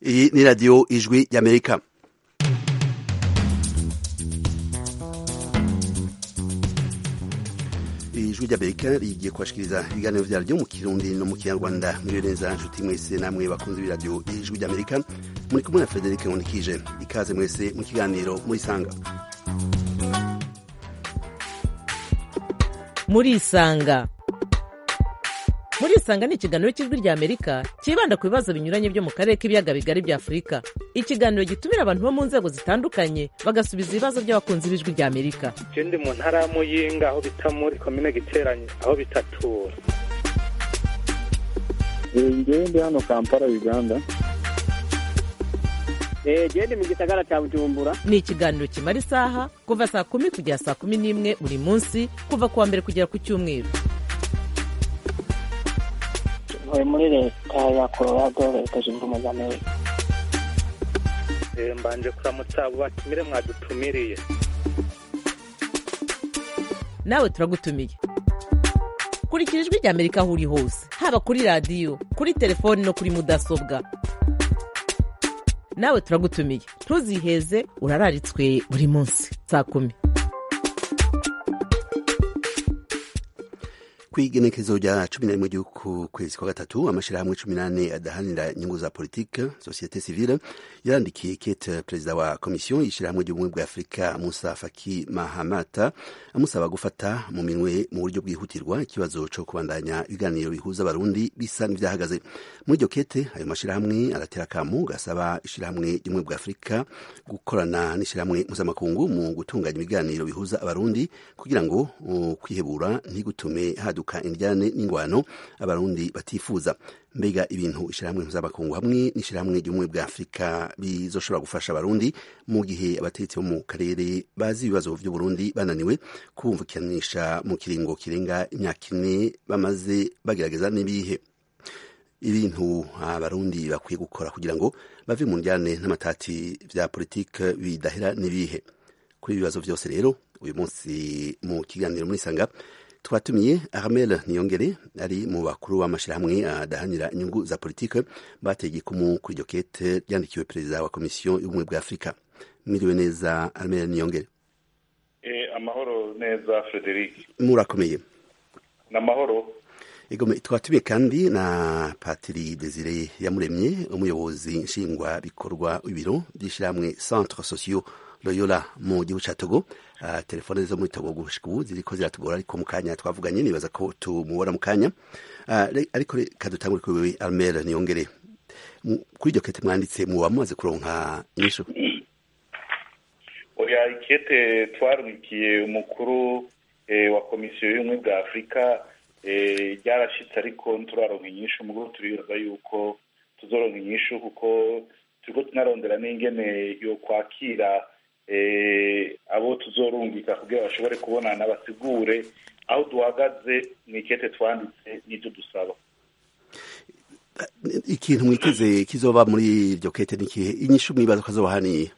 Iyi ni radiyo ijwi y'Amerika. Ijwi ry'Amerika rigiye kubashikiriza ibiganiro vyaryo mu Kirundi no mu Kinyarwanda. Muri neza nshuti mwese namwe bakunze b'iradiyo ijwi ry'Amerika, muri kumwe na Frederic Nkundikije. Ikaze mwese mu kiganiro Murisanga. Murisanga ni ikiganiro cy'ijwi rya Amerika kibanda ku bibazo binyuranye byo mu karere k'ibiyaga bigari bya Afurika. Ikiganiro gitumira abantu bo mu nzego zitandukanye bagasubiza ibibazo by'abakunzi b'ijwi rya Amerika. Je ndi mu ntara ya Muyinga aho bita muri komine Giteranyi aho bitatura. Ndi hano Kampala, Uganda. Je ndi mu gisagara cya Bujumbura. Ni ikiganiro kimara isaha kuva saa 10 kugera saa 11 buri munsi, kuva kuwa mbere kugera ku Cyumweru. Muri leta ya Colorado, leta zunze ubumwe za Amerika. Mbanje kuramutsa abo batumire mwadutumiriye. Nawe turagutumiye. Kurikira ijwi rya Amerika aho uri hose, haba kuri radiyo, kuri telefoni no kuri mudasobwa. Nawe turagutumiye. Ntuziheze, urararitswe buri munsi saa 10. Kwigenekezo rya 11 ry'uku kwezi kwa gatatu, amashirahamwe 18 adahanira inyungu za politike societe civile yarandikiye kete perezida wa komisiyo y'ishirahamwe ry'ubumwe bwa Afrika Musa Faki Mahamata amusaba gufata mu minwe mu buryo bwihutirwa ikibazo cyo kubandanya ibiganiro bihuza abarundi bisa n'ivyahagaze. Muri iryo kete ayo mashirahamwe aratera kamu gasaba ishirahamwe ry'ubumwe bwa Afrika gukorana n'ishirahamwe mpuzamakungu mu gutunganya ibiganiro bihuza abarundi kugira ngo kwihebura ntigutume haduka indyane n'ingwano abarundi batifuza. Mbega ibintu ishirahamwe mpuzamakungu hamwe n'ishirahamwe ry'ubumwe bwa Afrika bizoshobora gufasha abarundi mu gihe abategetsi bo mu karere bazi ibibazo vy'u Burundi bananiwe kubumvikanisha mu kiringo kirenga imyaka 4 bamaze bagerageza n'ibihe ibintu abarundi bakwiye gukora kugira ngo bave mu ndyane n'amatati vya politike bidahera n'ibihe. Kuri ibibazo vyose rero uyu munsi mu kiganiro Murisanga twatumiye Armel Niyongere ari mu bakuru w'amashirahamwe adahanira inyungu za politike bateye kumu kuri iryo kete ryandikiwe perezida wa komisiyo y'ubumwe bwa Afrika. Mwiriwe neza Armel Niyongere. Amahoro neza Frederic. Murakomeye. N'amahoro. Egome twatumiye kandi na Patiri Desire Yamuremye, umuyobozi nshingwa bikorwa ibiro by'ishirahamwe Centre Sociaux Loyola mu gihugu ca Togo. Telefone zo muri Togo gushika ubu ziriko ziratugora, ariko mu kanya twavuganye nibaza ko tumubona mu kanya. Ariko kadutangure kuri wewe Armel Niyongere, kuri iryo kete mwanditse muba mumaze kuronka inyishu? Oya, ikete twarwikiye umukuru wa komisiyo y'ubumwe bwa Afrika ryarashitse, ariko nturaronka inyishu. Mugabo turibaza yuko tuzoronka inyishu kuko turiko tunarondera n'ingene yo kwakira abo tuzorungika kugira bashobore kubonana basigure aho duhagaze mw'ikete twanditse n'ivyo dusaba. Ikintu mwiteze kizoba muri iryo kete n'ikihe? Inyishu mwibaza ko azoba haniye?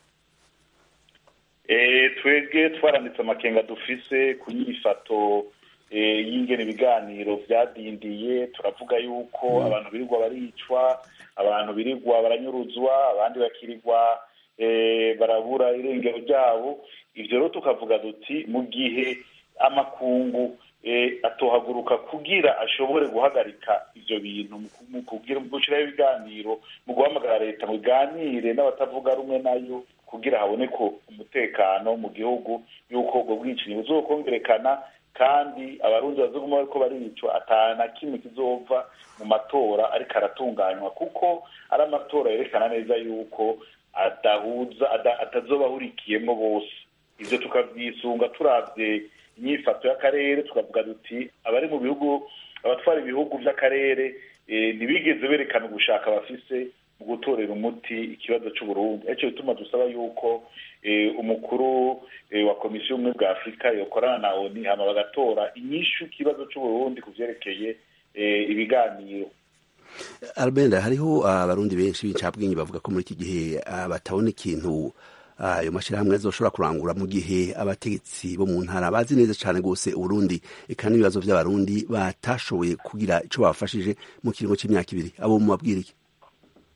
Twebwe twaranditse amakenga dufise ku nyifato y'ingene ibiganiro vyadindiye. Turavuga yuko abantu birirwa baricwa, abantu birirwa baranyuruzwa, abandi bakirirwa barabura irengero ryabo. Ivyo rero tukavuga duti mu gihe amakungu atohaguruka kugira ashobore guhagarika ivyo bintu mu kugira gushiraho ibiganiro, mu guhamagara leta mu biganire n'abatavuga rumwe nayo kugira haboneke umutekano mu gihugu, yuko ubwo bwicanyi buzokongerekana kandi abarundi bazoguma bariko baricwa, atana kimwe kizova mu matora ariko aratunganywa, kuko ari amatora yerekana neza yuko atazoba ahurikiyemo bose. Ivyo tukavyisunga turavye inyifato y'akarere, tukavuga duti abari mu bihugu, abatwara ibihugu vy'akarere ntibigeze berekana ugushaka bafise mu gutorera umuti ikibazo c'Uburundi. Ico bituma dusaba yuko umukuru wa komisiyo y'ubumwe bwa Afrika yokorana na ONU hama bagatora inyishu ikibazo c'Uburundi kuvyerekeye ibiganiro. Albert, hariho abarundi benshi b'incabwenge bavuga ko muri iki gihe batabona ikintu ayo mashirahamwe azoshobora kurangura mu gihe abategetsi bo mu ntara bazi neza cyane gose Uburundi eka n'ibibazo by'abarundi batashoboye kugira ico bafashije mu kiringo c'imyaka 2. Abo mu mabwiriki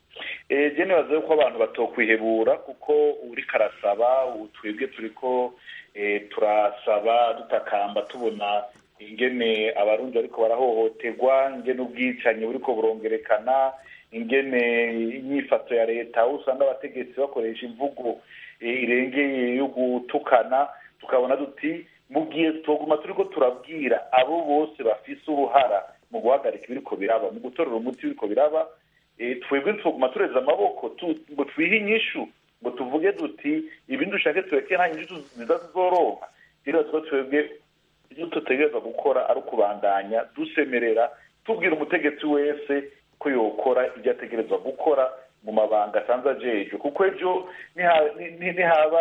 je nibaza ko abantu batokwihebura kuko uri karasaba twebwe turiko turasaba dutakamba tubona ingene abarundi ariko barahohoterwa, ingene ubwicanyi buriko burongerekana, ingene inyifato ya leta usanga abategetsi bakoresha imvugo irengeye yo gutukana, tukabona duti mu gihe tuguma turiko turabwira abo bose bafise uruhara mu guhagarika ibiriko biraba, mu gutorera umuti biriko biraba, twebwe tuguma tureza amaboko ngo twihe inyishu, ngo tuvuge duti ibindi dushake tureke nta nyishu zizoronka. Rero twebwe ibyo tutegereza gukora ari ukubandanya dusemerera tubwira umutegetsi wese ko yokora ibyo ategerezwa gukora mu mabanga asanzwe ajejwe, kuko ejo nihaba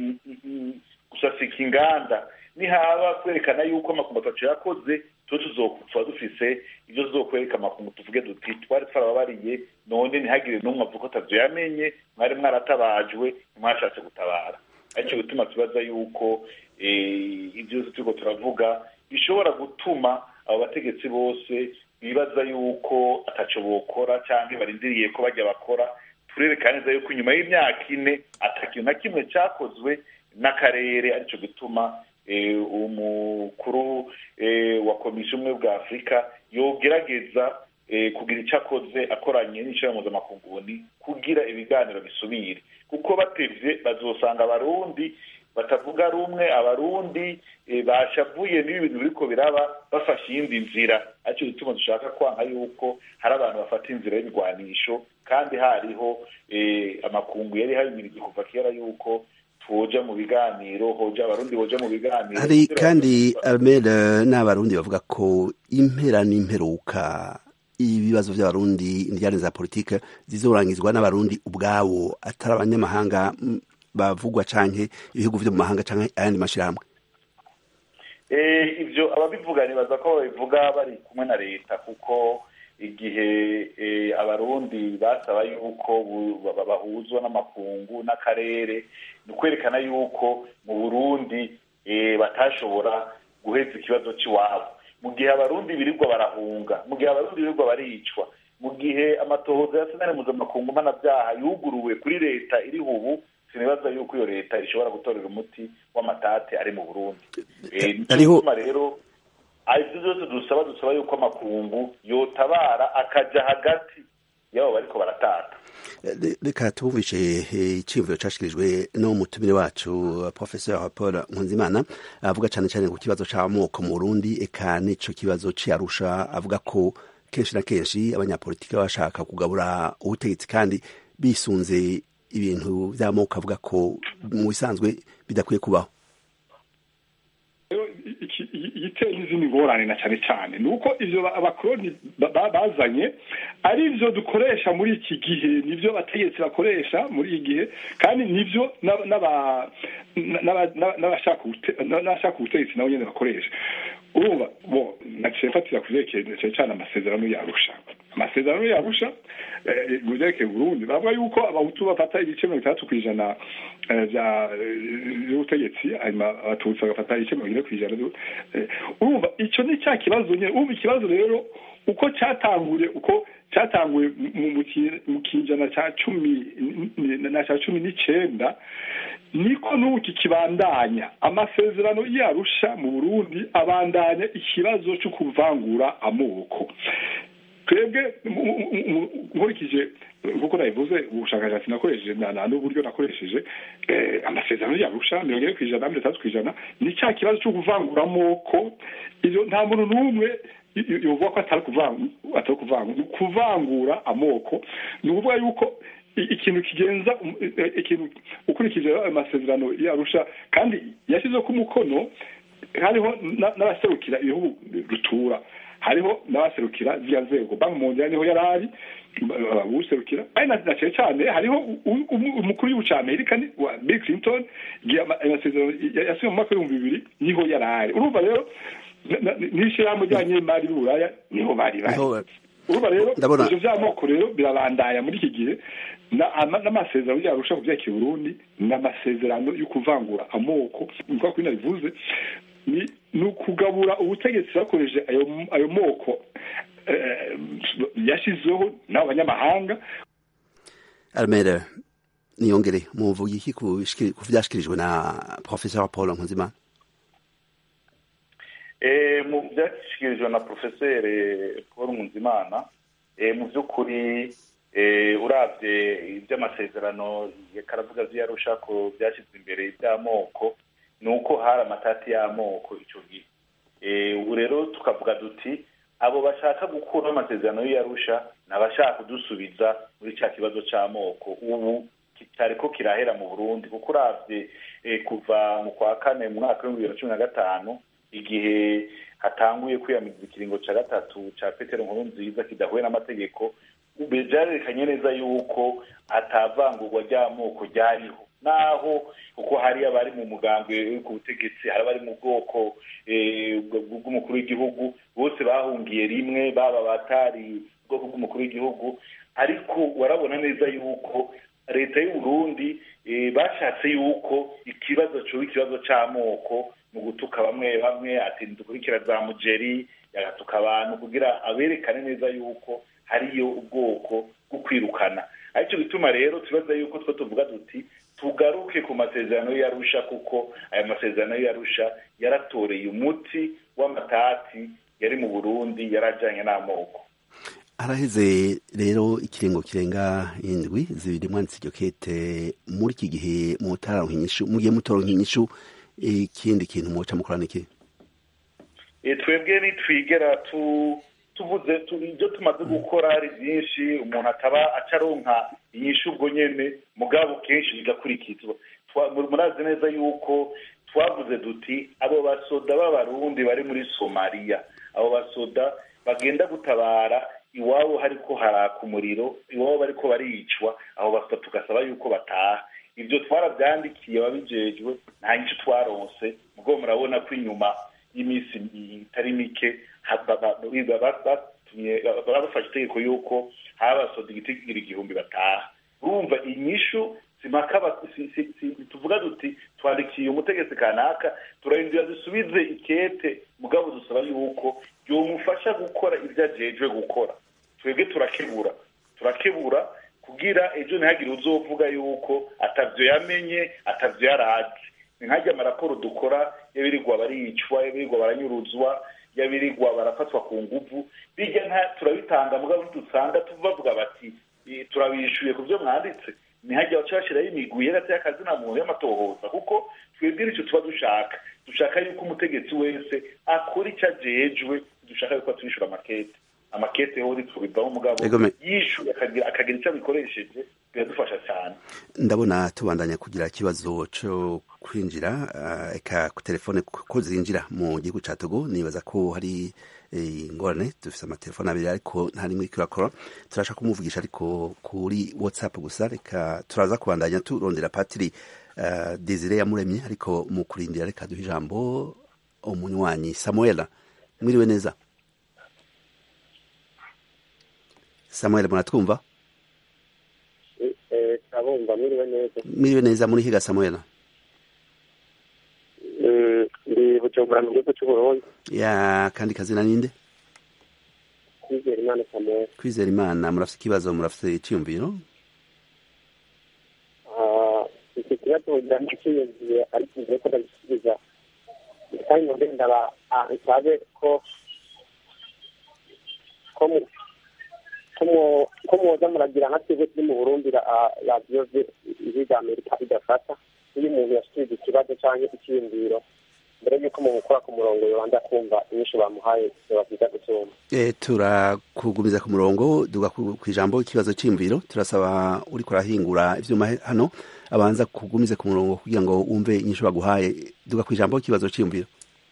gusasika inganda, nihaba kwerekana yuko amakungu atacu yakoze, tuba tuzopfa dufise ibyo tuzokwereka amakungu tuvuge duti twari twarababariye, none ntihagire n'umwe avuga ko atavyo yamenye, mwari mwaratabajwe, mwashatse gutabara. ariko gutuma tubaza yuko ibyo turiko turavuga bishobora gutuma abo bategetsi bose bibaza yuko ataco bokora canke barindiriye ko bajya bakora. Turerekana neza yuko inyuma y'imyaka 4 atakintu na kimwe cyakozwe n'akarere, arico gituma umukuru wa komisiyo umwe bwa Afrika yogerageza kugira icyo akoze akoranye n'ishirahamwe mpuzamakungu kugira ibiganiro bisubire, kuko batevye bazosanga abarundi batavuga rumwe, abarundi bashavuye n'ibintu biriko biraba bafashe iyindi nzira. Ariko gituma dushaka kwanka yuko hari abantu bafata inzira y'ibigwanisho, kandi hariho amakungu yari habimirije kuva kera yuko tuja mu biganiro, hoja abarundi boja mu biganiro. Hari kandi Armel n'abarundi bavuga ko impera n'imperuka ibibazo by'abarundi indiyane za politike zizorangizwa n'abarundi ubwabo, atari abanyamahanga bavugwa canke ibihugu vyo mu mahanga canke ayandi mashirahamwe. Ivyo ababivuga nibaza ko babivuga bari kumwe na leta, kuko igihe abarundi basaba yuko bahuzwa n'amakungu n'akarere, ni kwerekana yuko mu Burundi batashobora guheza ikibazo c'iwabo. Mu gihe abarundi birirwa barahunga, mu gihe abarundi birirwa baricwa, mu gihe amatohoza ya sentare mpuzamakungu mpanavyaha yuguruwe kuri leta iri ubu, sinibaza yuko iyo leta ishobora gutorera umuti w'amatate ari mu Burundi. Nico rero ivyo vyose dusaba yuko amakungu yotabara akaja hagati yabo bariko baratata. Reka tubumvishe iciyumviro cashikirijwe no mutumire wacu Professeur Paul Nkunzimana avuga cane cane ku kibazo c'amoko mu Burundi, eka nico kibazo c'Arusha. Avuga ko kenshi na kenshi abanyapolitiki bashaka kugabura ubutegetsi kandi bisunze ibintu vy'amoko, avuga ko mu bisanzwe bidakwiye kubaho. Igiteye n'izindi ngorane na cyane cyane nuko ivyo abakoroni bazanye ari ivyo dukoresha muri iki gihe, nivyo bategetsi bakoresha muri iki gihe, kandi nivyo n'abashaka ubutegetsi nabo nyene bakoresha. Urumva bo naciye mfatira kuvyerekeye cyane amasezerano y'Arusha. Amasezerano y'Arusha guzerekeye Burundi bavuga yuko abahutu bafata ibice 30% by'ubutegetsi, hanyuma abatutsi bagafata ibice 40%. Urumva ico ni cya kibazo nyene. Urumva ikibazo rero uko cyatanguye mu kinjana ca 10 na ca 19 niko n'uki kibandanya. Amasezerano y'Arusha mu Burundi abandanya ikibazo cyo kuvangura amoko. Twebwe nkurikije kuko nabivuze ubushakashatsi nakoresheje n'uburyo nakoresheje amasezerano y'Arusha 40% ni cya kibazo cyo kuvangura amoko. Iyo nta muntu n'umwe yovuga ko atari kuvangura amoko. Ni ukuvuga yuko ikintu kigenza ikintu ukurikije amasezerano y'Arusha kandi yashyizeho ku mukono, hariho n'abaserukira ibihugu rutura, hariho n'abaserukira zya nzego. Banki Mondiale niho yarari abaserukira, ari na cyane hariho umukuru w'igihugu cya Amerika wa Bill Clinton, amasezerano yasinywe mu mwaka wa 2000 niho yarari. Urumva rero n'ishirahamwe ry'abanyemari b'Uburaya niho bari. Urumva rero ivyo vy'amoko rero birabandanya muri iki gihe, n'amasezerano y'Arusha ku vyakira Burundi n'amasezerano yo kuvangura amoko. Nkuko kwina bivuze ni ukugabura ubutegetsi bakoresheje ayo moko yashizeho n'abanyamahanga. Armel Niyongere muvuga iki ku vyashikirijwe na Professeur Paul Nkunzimana? Mu byashikirijwe na Professeur Paul Nkunzimana mu by'ukuri uravye iby'amasezerano yakaravuga vyarusha ko byashizwe imbere by'amoko nuko hari amatati y'amoko ico gihe ubu rero tukavuga duti abo bashaka gukura amasezerano y'Arusha nabashaka kudusubiza muri cya kibazo c'amoko ubu kitariko kirahera mu Burundi kuko uravye kuva mu kwa kane mu mwaka wa 2015 igihe hatanguye kwiyamiza ikiringo ca gatatu ca Petero Nkurunziza kidahuye n'amategeko ubejarekanye neza yuko atavangurwa ry'amoko ryariho naho uko hari abari mu mugambwe ku butegetsi hari abari mu bwoko bw'umukuru w'igihugu bose bahungiye rimwe baba batari ubwoko bw'umukuru w'igihugu ariko warabona neza yuko leta y'u Burundi bashatse yuko ikibazo c'amoko mu gutuka bamwe ati dukurikira za mujeri yagatuka abantu kugira aberekane neza yuko hariyo ubwoko bwo kwirukana aricyo bituma rero tubaza yuko twe tuvuga duti tugaruke ku masezerano y'Arusha kuko aya masezerano y'Arusha yaratoreye umuti w'amatati yari mu Burundi yarajanye n'amoko. Haraheze rero ikirengo kirenga indwi zibiri mwanditse iryo kete muri iki gihe mutaronka inyishu mugiye mutoronka inyishu ikindi kintu muca mukorana iki? Twebwe nitwigera tuvuze ibyo tumaze gukora ari byinshi umuntu ataba acaronka inyishu ubwo nyene mugabo kenshi bigakurikizwa murazi neza yuko twavuze duti abo basoda b'abarundi bari muri Somalia abo basoda bagenda gutabara iwabo hariko haraka umuriro iwabo bariko baricwa abo basoda tugasaba yuko bataha ibyo twarabyandikiye babijejwe nta nyinshi twaronse mugo murabona ko inyuma y'imisi itari mike barafashe itegeko yuko habasoda igitigiri igihumbi bataha urumva inyishu tuvuga duti twandikiye umutegetsi kanaka turahindura dusubize ikete mugabo dusaba yuko yomufasha gukora ibyo ajejwe gukora twebwe turakebura kugira ejo ntihagire uzovuga yuko atavyo yamenye atavyo yarazi nkajya amaraporo dukora yabirirwa baricwa yabirirwa baranyuruzwa yabirirwa barafatwa ku nguvu bijya turabitanga mugabo dusanga tubavuga bati turabishuye ku byo mwanditse ntihajya bacashiraho imigwi y'akazi na muntu y'amatohoza kuko twebwe icyo tuba dushaka yuko umutegetsi wese akora icyo ajejwe dushaka yuko atwishura amakete hori tubivaho mugabo yishuye akagira icyo abikoresheje biradufasha cyane. Ndabona tubandanya kugira ikibazo cyo kwinjira eka ku telefone ko zinjira mu gihugu ca Togo nibaza ko hari ingorane dufise amatelefone abiri ariko nta rimwe kirakora turashaka kumuvugisha ariko kuri WhatsApp gusa reka turaza kubandanya turondera Patiri Desire Yamuremye ariko mu kurindira reka duha ijambo umunywanyi Samuel mwiriwe neza. Samuel muratwumva? Abumva mwiriwe neza muri higa Samuel? Ndi Bujumbura mu gihugu cy'Uburundi. Ya kandi kazina ninde? Kwizera Imana Samuel. Kwizera Imana murafite ikibazo murafite icyumviro? Iki kibazo cy'iyumviye ariko ngiye ko ndagisubiza. Kandi ngo ndaba nsabe ko muza muragira nka twebwe turi mu Burundi radiyo ya Amerika idafata iyo umuntu yashyize ikibazo cyangwa icyiyumviro mbere y'uko mu gukora ku murongo yobanza kumva inyishu bamuhaye babwiza gusoma. Turakugumiza ku murongo duga ku ijambo ikibazo cy'imviro turasaba uri kurahingura ivyuma hano abanza kugumize ku murongo kugira ngo wumve inyishu baguhaye duga ku ijambo ikibazo cy'imviro.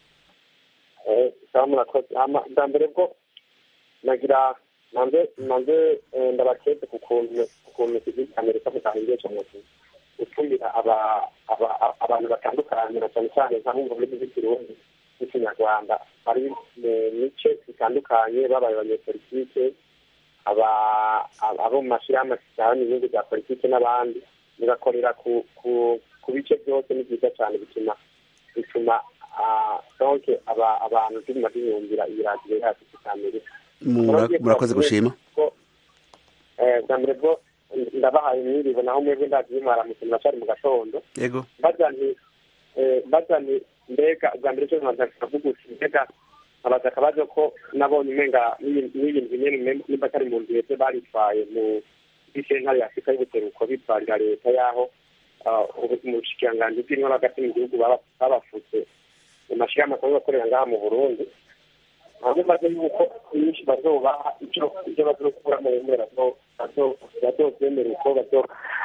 Murakoze mbere bwo nagira nanze ndabakeze ku kuntu igihugu Amerika mutangiye cyane gutumira abantu batandukanye na cyane cyane nka bumva muri Kirundi n'ikinyarwanda bari mu mice bitandukanye babaye abanyepolitike abo mu mashyirahamwe cyane ibihugu bya politike n'abandi bigakorera ku bice byose ni byiza cyane bituma donc abantu tuguma tuyumvira iyi radiyo yacu Amerika. Murakoze gushima. Bwa mbere bwo ndabahaye mwiriwe naho mwebwe ndagiye mwaramutse muracari mu gatondo yego mbaza nti mbega ubwa mbere cyo mwaza kuvuga uti mbega abaza akabazo ko nabonye umenga n'ibintu nyene nimba atari mu nzira baritwaye mu sentare ya Afurika y'ubuseruko bitwarira leta yaho mu bushikiranganji bw'intwaro hagati mu gihugu babafutse mu mashirahamwe asanzwe akorera ngaha mu Burundi aho maze yuko nyinshi bazobaha ivyo bazokura mu bemera bazovyemera uko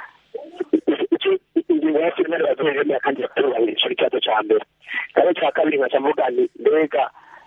ingingo ya sentare bazoyemera kandi bakorera ico kibazo ca mbere kandi ca kabiri nkaca mvuga nti mbega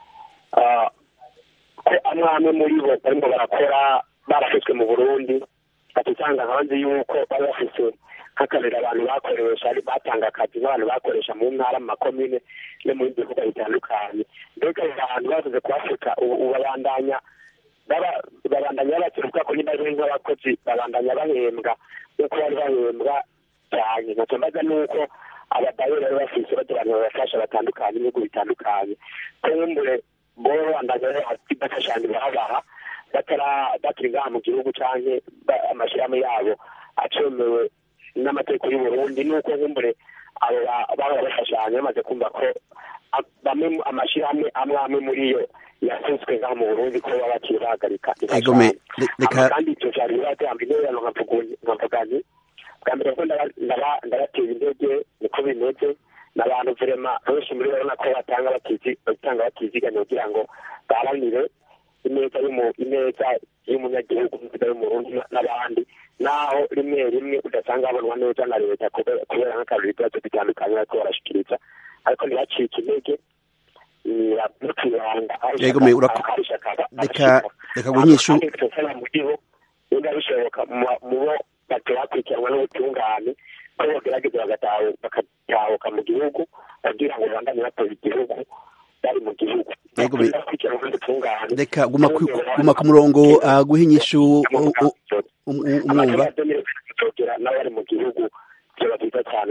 ko amwe muri bo barimo barakora barafitwe mu Burundi batusanga hanze yuko bari bafise nk'akarere abantu bakoresha batanga akazi n'abantu bakoresha mu ntara mu makomine no mu bindi bihugu bitandukanye mbega abantu bavuze ku Afurika ubu babandanya babaturuka kuri bari nk'abakozi babandanya bahembwa nk'uko bari bahembwa cyane nkaca mbaza nuko abadayo bari bafise bagira abantu babafasha batandukanye n'ibihugu bitandukanye kumbure bo bandanya bafashanya babaha bakiri ngaha mu gihugu canke amashirahamwe yabo acemewe n'amategeko y'u Burundi nuko nkumbure abo baba bafashanya bamaze kumva ko bamwe amashirahamwe amwe muri yo yasutswe ngaha mu Burundi ko baba bakiri bahagarika kandi icyo cyari batambye neza nkavuganye bwa mbere ko ndabatera intege niko bimeze n'abantu vrema benshi muri bo urabona ko batanga batiziganya kugira ngo baharanire ineza y'umunyagihugu ineza y'umurundi n'abandi naho rimwe udasanga babonwa neza na leta kubera nk'akarori ibibazo bitandukanye bariko barashikiriza ariko ntibacike intege n'ukibanga reka gunyishu niba bishoboka mu bo bakurikiranwa n'ubutungane ko bagerageza bagatahuka mu gihugu kugira ngo babandanye bateza igihugu bari mu gihugu reka guma ku murongo guha inyishu umwumva n'abari mu gihugu byaba byiza cyane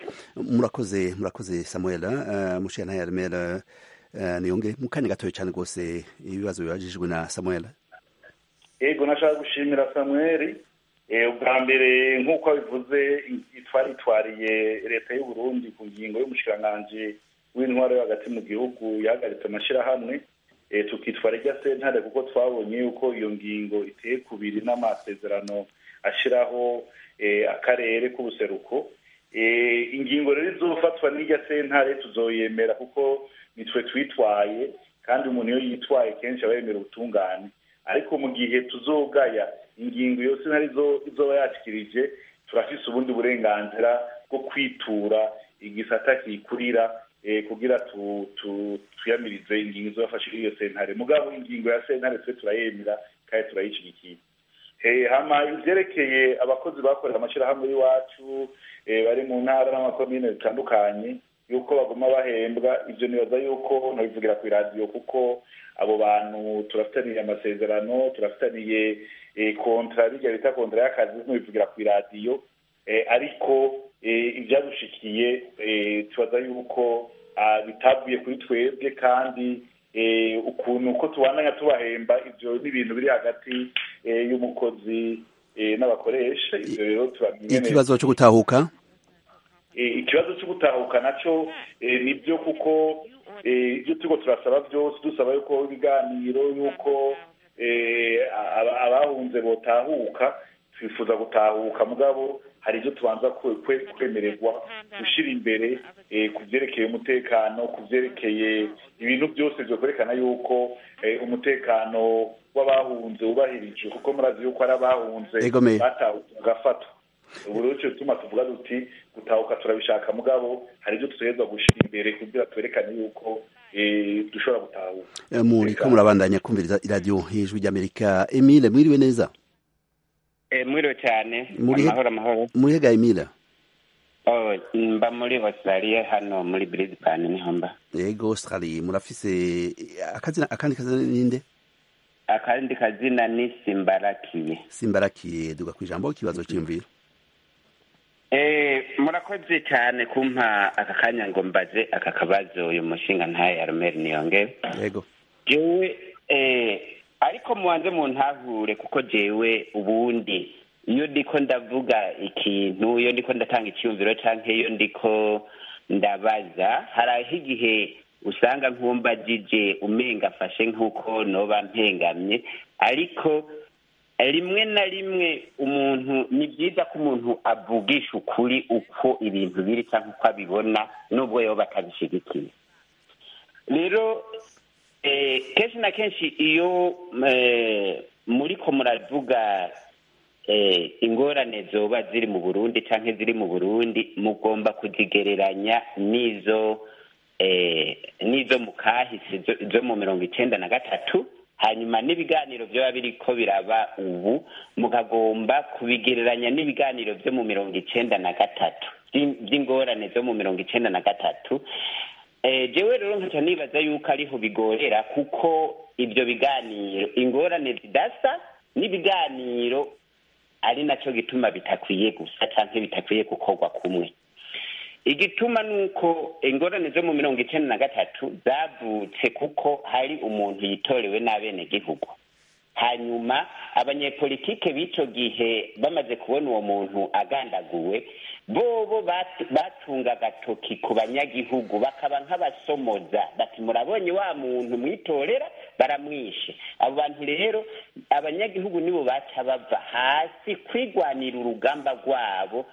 murakoze Samuel mushana Yarmel niyonge mu kanya gatoya cyane rwose ibibazo bibajijwe na Samuel. Ego nashaka gushimira Samuel ubwa mbere nk'uko bivuze itwariye leta y'u Burundi ku ngingo y'umushikiranganji w'intwaro yo hagati mu gihugu yahagaritse amashirahamwe tukitwara irya sentare kuko twabonye yuko iyo ngingo iteye kubiri n'amasezerano ashiraho akarere k'ubuseruko ingingo rero izofatwa n'irya sentare tuzoyemera kuko nitwe twitwaye kandi umuntu iyo yitwaye kenshi aba yemera ubutungane ariko mu gihe tuzogaya ingingo yose ntari izoba yashikirije turafise ubundi burenganzira bwo kwitura igisata kikurira kugira tuyamirize ingingo izofasha iyo sentare mugabo ingingo ya sentare twe turayemera kandi turayishigikiye hama ivyerekeye abakozi bakorera amashirahamwe y'iwacu bari mu ntara n'amakomine bitandukanye yuko baguma bahembwa ivyo nibaza yuko nabivugira ku radio kuko abo bantu turafitaniye amasezerano turafitaniye kontra bijya bita kontra y'akazi ntibivugira ku radio ariko ivyadushikiye tubaza yuko bitavuye kuri twebwe kandi ukuntu uko tubandanya tubahemba ivyo n'ibintu biri hagati y'umukozi n'abakoresha ivyo rero turamenye ikibazo cyo gutahuka ikibazo cyo gutahuka naco nibyo kuko ibyo turiko turasaba byose dusaba yuko ibiganiro yuko abahunze botahuka twifuza gutahuka mugabo hari ibyo tubanza kwemererwa gushira imbere ku byerekeye umutekano ku byerekeye ibintu byose byo kwerekana yuko umutekano w'abahunze ubahirije kuko murazi yuko ari abahunze batahutse bagafatwa ubu rero tuma tuvuga duti gutahuka turabishaka mugabo hari ibyo tutegerezwa gushira imbere kugira twerekane yuko dushobora gutahuka muriko murabandanya kumviriza iradiyo y'ijwi ry'Amerika. Emile mwiriwe neza? Mwiriwe cyane amahoro murihega Emile? Mba muri Australia hano muri Brisbane niho mba. Yego Australia murafise akandi kazina ninde? Akandi kazina ni Simbarakiye duga kwijambo kibazo cy'imviro. Murakoze cyane kumpa aka kanya ngo mbaze aka kabazo uyu mushinga ntaye Yarmel Niyonge. Yego. Jewe ariko mubanze mu ntahure kuko jewe ubundi iyo ndiko ndavuga ikintu, iyo ndiko ndatanga icyumviro canke iyo ndiko ndabaza, haraho igihe usanga nkumbajije umenga afashe nk'uko noba mpengamye, ariko rimwe na rimwe umuntu ni byiza ko umuntu avugisha ukuri uko ibintu biri cyangwa uko abibona nubwo yoba atabishigikiye. Rero kenshi na kenshi iyo muriko muravuga ingorane zoba ziri mu Burundi canke ziri mu Burundi, mugomba kuzigereranya n'izo mu kahise zo mu 1993, hanyuma n'ibiganiro vyoba biriko biraba ubu mukagomba kubigereranya n'ibiganiro vyo mu 1993 vy'ingorane zo mu 1993. Jewe rero nkaca nibaza yuko ariho bigorera, kuko ivyo biganiro ingorane zidasa n'ibiganiro ari naco gituma bitakwiye gusa canke bitakwiye gukorwa kumwe. Igituma nuko ingorane zo mu 1993 zavutse kuko hari umuntu yitorewe n'abene gihugu, hanyuma abanyepolitike b'ico gihe bamaze kubona uwo muntu agandaguwe, bobo batunga agatoki ku banyagihugu bakaba nk'abasomoza bati murabonye wa muntu mwitorera baramwishe. Abo bantu rero abanyagihugu nibo baca bava hasi kwigwanira urugamba rwabo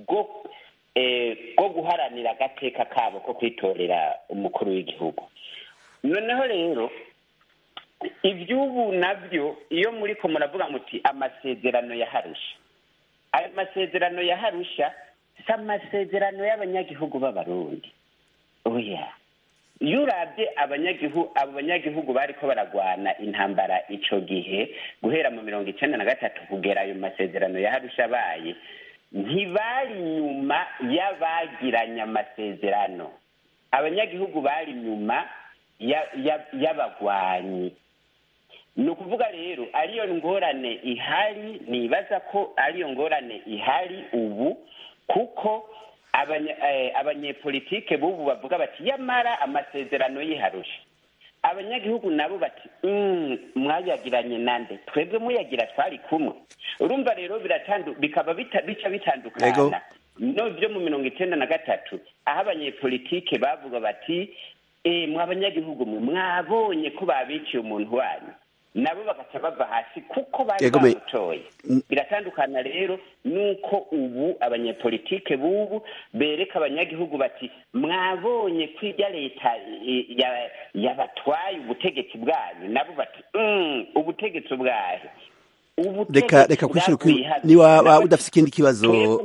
bwo guharanira agateka kabo ko kwitorera umukuru w'igihugu. Noneho rero ivy'ubu navyo iyo muriko muravuga muti amasezerano ya Arusha, ayo masezerano ya Arusha si amasezerano y'abanyagihugu b'Abarundi. Oya, iyo uravye abo banyagihugu bariko baragwana intambara ico gihe guhera mu 1993 kugera ayo masezerano ya Arusha abaye, ntibari nyuma y'abagiranye amasezerano. Abanyagihugu bari nyuma y'abagwanyi. Ni ukuvuga rero ariyo ngorane ihari, nibaza ko ariyo ngorane ihari ubu, kuko abanyepolitike bubu bavuga bati yamara amasezerano y'Arusha, abanyagihugu nabo bati mwayagiranye nande, twebwe muyagira twari kumwe. Urumva rero bikaba bica bitandukana no byo mu 1993 aho abanyepolitike bavuga bati mwabanyagihugu mwabonye ko babiciye umuntu wanyu, nabo bagaca bava hasi kuko bari bamutoye. Biratandukana rero nuko ubu abanyepolitike bubu bereka abanyagihugu bati mwabonye kwirya leta yabatwaye ubutegetsi bwanyu, nabo bati ubutegetsi bwahe. Reka kwishura niba udafite ikindi kibazo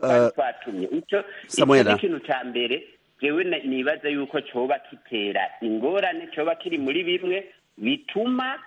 Samuel, ikintu cya mbere jewe nibaza yuko coba kitera ingorane, coba kiri muri bimwe bituma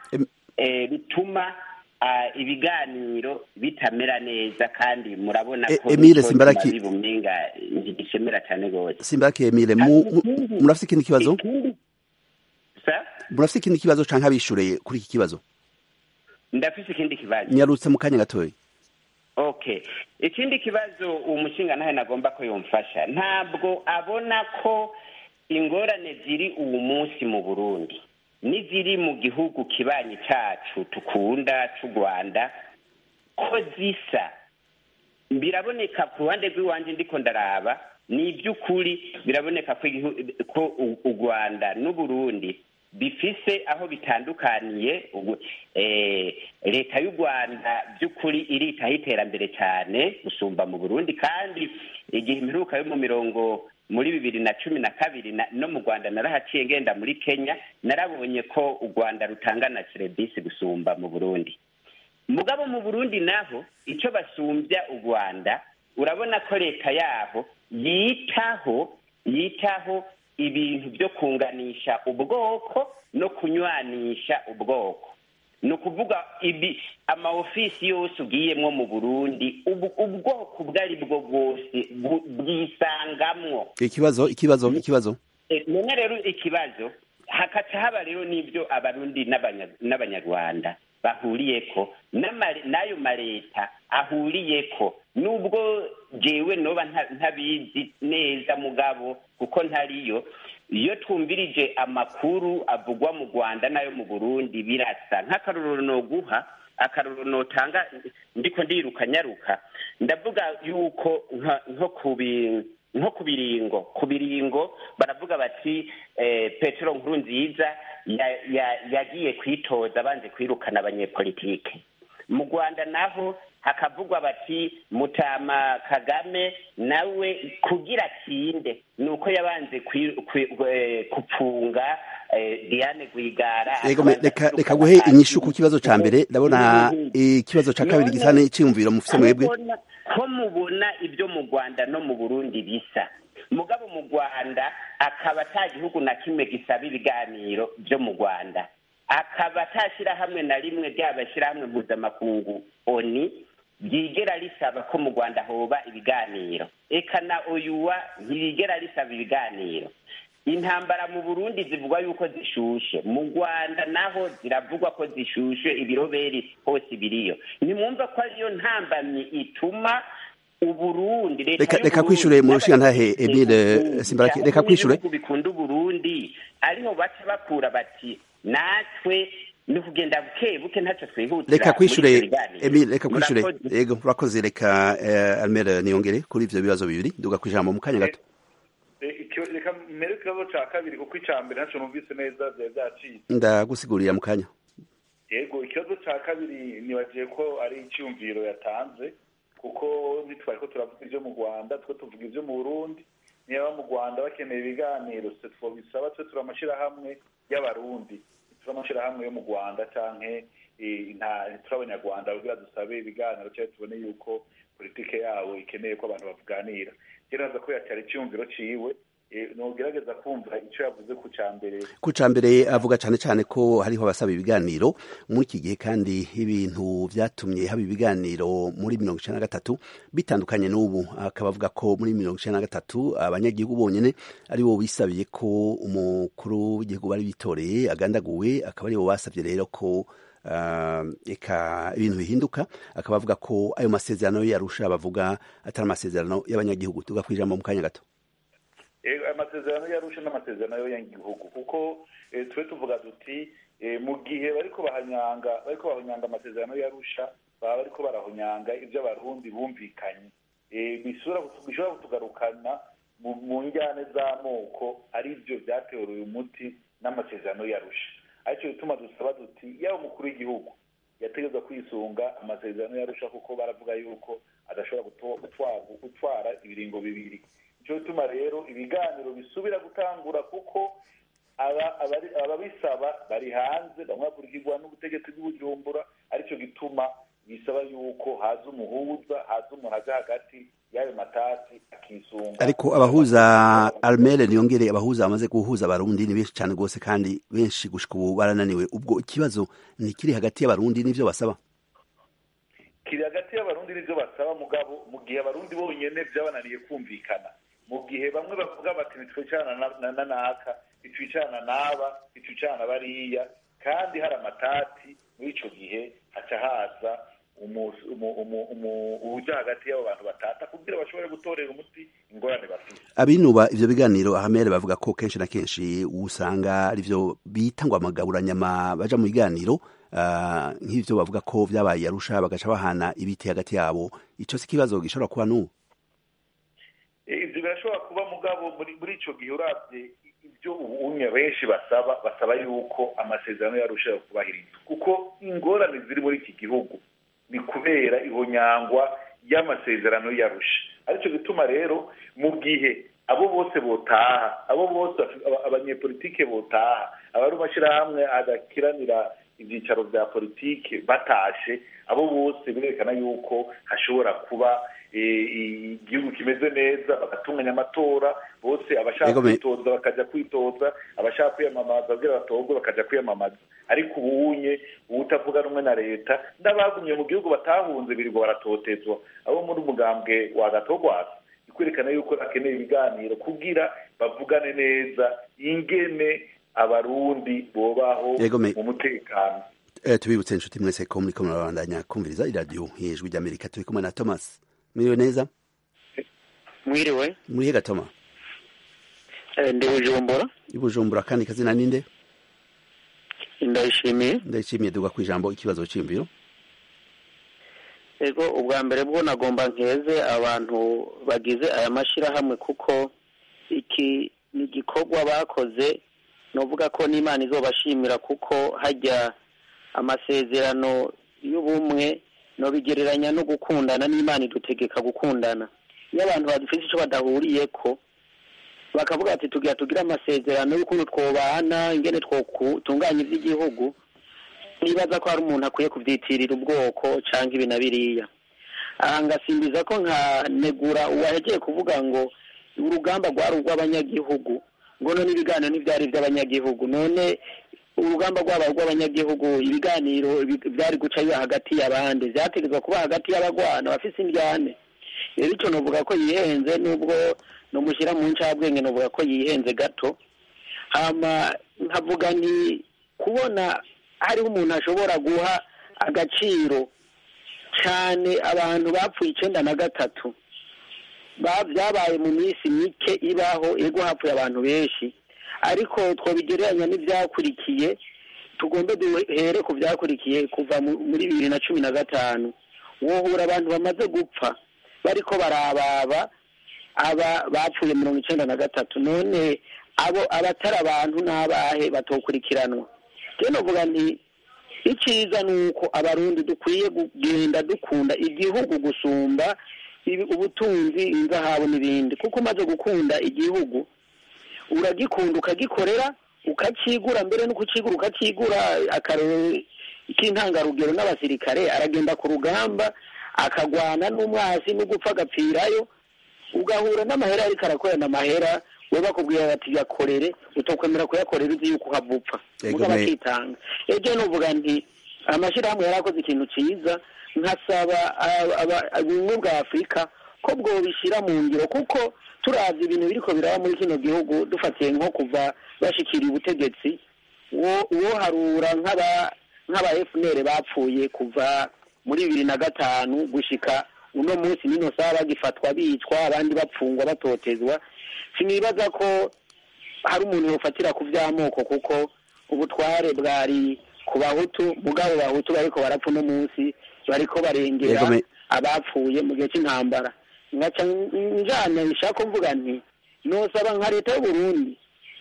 ibiganiro bitamera neza, kandi murabona ko Emile Simbaraki bibumenga ntigishemera cyane gose. Simbaraki Emile, murafite ikindi kibazo? Murafite ikindi kibazo canke abishureye kuri iki kibazo? Ndafise ikindi kibazo. Nyarutse mu kanya gatoya. Okay. Ikindi kibazo umushinga nahe nagomba ko yomfasha. Ntabwo abona ko ingorane ziri uwo munsi mu Burundi n'iziri mu gihugu kibanyi cyacu tukunda cy'u Rwanda ko zisa. Biraboneka ku ruhande rw'iwanje ndiko ndaraba, ni iby'ukuri biraboneka ko u Rwanda n'u Burundi bifise aho bitandukaniye. Leta y'u Rwanda by'ukuri iritaho iterambere cyane gusumba mu Burundi, kandi igihe imperuka yo muri 2012 no mu Rwanda narahaciye ngenda muri Kenya, narabonye ko u Rwanda rutangana serivisi gusumba mu Burundi. Mugabo mu Burundi naho icyo basumbya u Rwanda, urabona ko leta yaho yitaho ibintu byo kunganisha ubwoko no kunywanisha ubwoko. Ni ukuvuga amaofisi yose ugiyemwo mu Burundi ubwoko bwari bwo bwose bwisangamwo. Ikibazo none rero ikibazo hakaca haba rero n'ibyo Abarundi n'Abanyarwanda bahuriyeko, n'ayo maleta ahuriyeko, nubwo jewe noba ntabizi neza mugabo kuko ntariyo. Iyo twumvirije amakuru avugwa mu Rwanda nayo mu Burundi birasa. Nk'akarorero no guha, akaruru notanga ndiko ndiruka nyaruka ndavuga yuko nko ku biringo baravuga bati Petero Nkurunziza yagiye kwitoza banze kwirukana abanyepolitike. Mu Rwanda naho hakavugwa bati Mutama Kagame nawe kugira atsinde nuko yabanze kupfunga Diane Rwigara. Reka guhe inyishu ku kibazo ca mbere, ndabona ikibazo ca kabiri gisane iciyumviro mufise mwebwe ko mubona ibyo mu Rwanda no mu Burundi bisa. Mugabo mu Rwanda akaba ata gihugu na kimwe gisaba ibiganiro byo mu Rwanda, akaba atashira hamwe na rimwe ryabashira hamwe mpuzamakungu ONU ryigera risaba ko mu Rwanda hoba ibiganiro, eka na OUA ntirigera risaba ibiganiro. Intambara mu Burundi zivugwa yuko zishushe, mu Rwanda naho ziravugwa ko zishushe, ibiroberi hose biriyo. Nimwumva ko ariyo ntambamyi ituma Uburundi reka kwishure mu rushinga ntahe Emile Simbaraki, reka kwishure bikunda Uburundi ariho baca bakura bati natwe ni kugenda buke ntacyo twihutira. Reka kwishure Emile, reka kwishure. Yego urakoze. Reka Almere niyongere kuri ivyo bibazo bibiri duga kwijambo mu kanya gato. Reka mbere ikibazo ca kabiri kuko icambere ntaco numvise neza vyacitse, ndagusigurira mu kanya. Yego ikibazo ca kabiri nibagiye ko ari icyumviro yatanze, kuko nitwari ko turavuga ivyo mu Rwanda two tuvuga ivyo mu Burundi. Niba mu Rwanda bakeneye ibiganiro se twobisaba twe turamashira hamwe y'abarundi, turamashira hamwe yo mu Rwanda canke turabanyarwanda kugira dusabe ibiganiro cyangwa tubone yuko politike yawo ikeneye ko abantu bavuganira. Kiraza ko yatari icyumviro ciwe, nogerageza kumva icyo yavuze ku cambere avuga cyane ko hariho abasaba ibiganiro muri iki gihe, kandi ibintu vyatumye haba ibiganiro muri 1993 bitandukanye n'ubu. Akaba avuga ko muri 1993 abanyagihugu bonyene ari bo bisabiye ko umukuru w'igihugu bari bitoreye agandaguwe, akaba ari bo basavye rero ko eka ibintu bihinduka. Akaba avuga ko ayo masezerano yarusha bavuga atari amasezerano y'abanyagihugu. Tugakwijambo mu kanya gato. Amasezerano yarusha n'amasezerano y'abanyagihugu, kuko twe tuvuga duti mu gihe bariko bahonyanga amasezerano yarusha baba bariko barahonyanga ibyo abarundi bumvikanye, bishobora kutugarukana mu njyane z'amoko, ari byo vyateruye umuti n'amasezerano yarusha. Ariko bituma dusaba duti yaba umukuru w'igihugu yategezwa kwisunga amasezerano yarusha, kuko baravuga yuko adashobora gutwara ibiringo bibiri. Icyo bituma rero ibiganiro bisubira gutangura, kuko ababisaba bari hanze, bamwe bakurikirwa n'ubutegetsi bw'Ubujumbura. Aricyo gituma bisaba yuko haza umuhuza, haza umuntu aja hagati y'ayo matati akisunga. Ariko abahuza Almere niyongere, abahuza bamaze guhuza abarundi ni benshi cyane rwose, kandi benshi gushika ubu barananiwe. Ubwo ikibazo ni kiri hagati y'abarundi n'ivyo basaba, kiri hagati y'abarundi n'ivyo basaba. Mugabo mu gihe abarundi bonyene vyabananiye kumvikana, mu gihe bamwe bavuga bati nitwicana na naka, nitwicana n'aba, nitwicana bariya, kandi hari amatati, muri ico gihe haca haza ubuja hagati y'abo bantu batata kugira bashobore gutorera umuti ingorane bafite. Abinuba ivyo biganiro Ahamere bavuga ko kenshi na kenshi usanga arivyo bita ngo amagaburanyama baja mu biganiro, nk'ivyo bavuga ko vyabaye Arusha bagaca bahana ibiti hagati yabo. Ico si kibazo gishobora kuba n'ubu? Ivyo birashobora kuba, mugabo muri ico gihe uravye ibyo ubunye benshi basaba yuko amasezerano yarushaho kubahirizwa, kuko ingorane ziri muri iki gihugu ni kubera ihonyangwa y'amasezerano yarusha. Aricyo gituma rero mu gihe abo bose botaha, abo bose abanyepolitike botaha, abari mashirahamwe adakiranira ibyicaro bya politike batashe, abo bose birerekana yuko hashobora kuba igihugu kimeze neza, bagatunganya amatora, bose abashaka kwitoza bakaja kwitoza, abashaka kwiyamamaza kugira batorwe bakaja kwiyamamaza. Ariko ubunye utavuga rumwe na leta n'abagumye mu gihugu batahunze birirwa baratotezwa, abo muri umugambwe wa Gatogwasa, ikwerekana yuko akeneye ibiganiro kugira bavugane neza ingene abarundi bobaho mu mutekano. Tubibutse inshuti mwese ko muriko murabandanya kumviriza iradiyo y'Ijwi ry'Amerika. Turi kumwe na Thomas. Mwiriwe neza? Mwiriwe. Murihe Gatoma? Ndi Bujumbura. Bujumbura, kandi kazina ninde? Ndayishimiye. Ndayishimiye, duga kwijambo ikibazo cy'imviro. ego ubwa mbere bwo nagomba nkeze abantu bagize aya mashyirahamwe kuko iki ni igikorwa bakoze novuga ko n'Imana izobashimira kuko hajya amasezerano y'ubumwe no bigereranya no gukundana n'Imana idutegeka gukundana. Iyo abantu badufite icyo badahuriye ko bakavuga ati tugira amasezerano y'ukuntu twobana ingene twotunganya iby'igihugu, nibaza ko hari umuntu akwiye kubyitirira ubwoko canke ibi na biriya. Aha ngasimbiza ko nka negura uwahegeye kuvuga ngo urugamba rwari urw'abanyagihugu ngo none ibiganiro ntibyari iby'abanyagihugu, none urugamba rw'abanyagihugu ibiganiro byari guca biba hagati y'abandi, vyategezwa kuba hagati y'abagwana bafise indyane. Rero icyo novuga ko yihenze, nubwo nomushyira mu ncabwenge novuga ko yihenze gato. Hama nkavuga nti kubona hariho umuntu ashobora guha agaciro cyane abantu bapfuye 93 byabaye mu minsi mike ibaho, ego hapfuye abantu benshi, ariko twobigereranya n'ibyakurikiye. Tugombe duhere ku byakurikiye kuva muri 2015 wohura abantu bamaze gupfa bariko barababa aba bapfuye 93, none abo abatari abantu n'abahe batokurikiranwa. Rero novuga nti iciza nuko abarundi dukwiye kugenda dukunda igihugu gusumba ubutunzi, inzahabu n'ibindi, kuko umaze gukunda igihugu uragikunda ukagikorera ukacigura, mbere no kucigura ukacigura. Akarere k'intangarugero n'abasirikare aragenda ku rugamba akagwana n'umwasi no gupfa agapfirayo, ugahura n'amahera ariko arakorana amahera, we bakubwira bati yakorere, utokwemera kuyakorera uzi yuko havupfa mugaba kitanga. Ejo novuga nti amashyirahamwe yarakoze ikintu cyiza, nkasaba ubumwe bwa Afurika ko bwo bishyira mu ngiro, kuko turavye ibintu biriko biraba muri kino gihugu dufatiye nko kuva bashikira ubutegetsi, uwo harura nk'aba FNL bapfuye kuva muri 2005 gushika uno munsi nino saa bagifatwa bicwa, abandi bapfungwa batotezwa. Sinibaza ko hari umuntu yofatira ku vy'amoko, kuko ubutware bwari ku Bahutu, mugabo Bahutu bariko barapfa uno munsi bariko barengera abapfuye mu gihe cy'intambara. Ngaca njana nshaka kuvuga nti nosaba nka leta y'u Burundi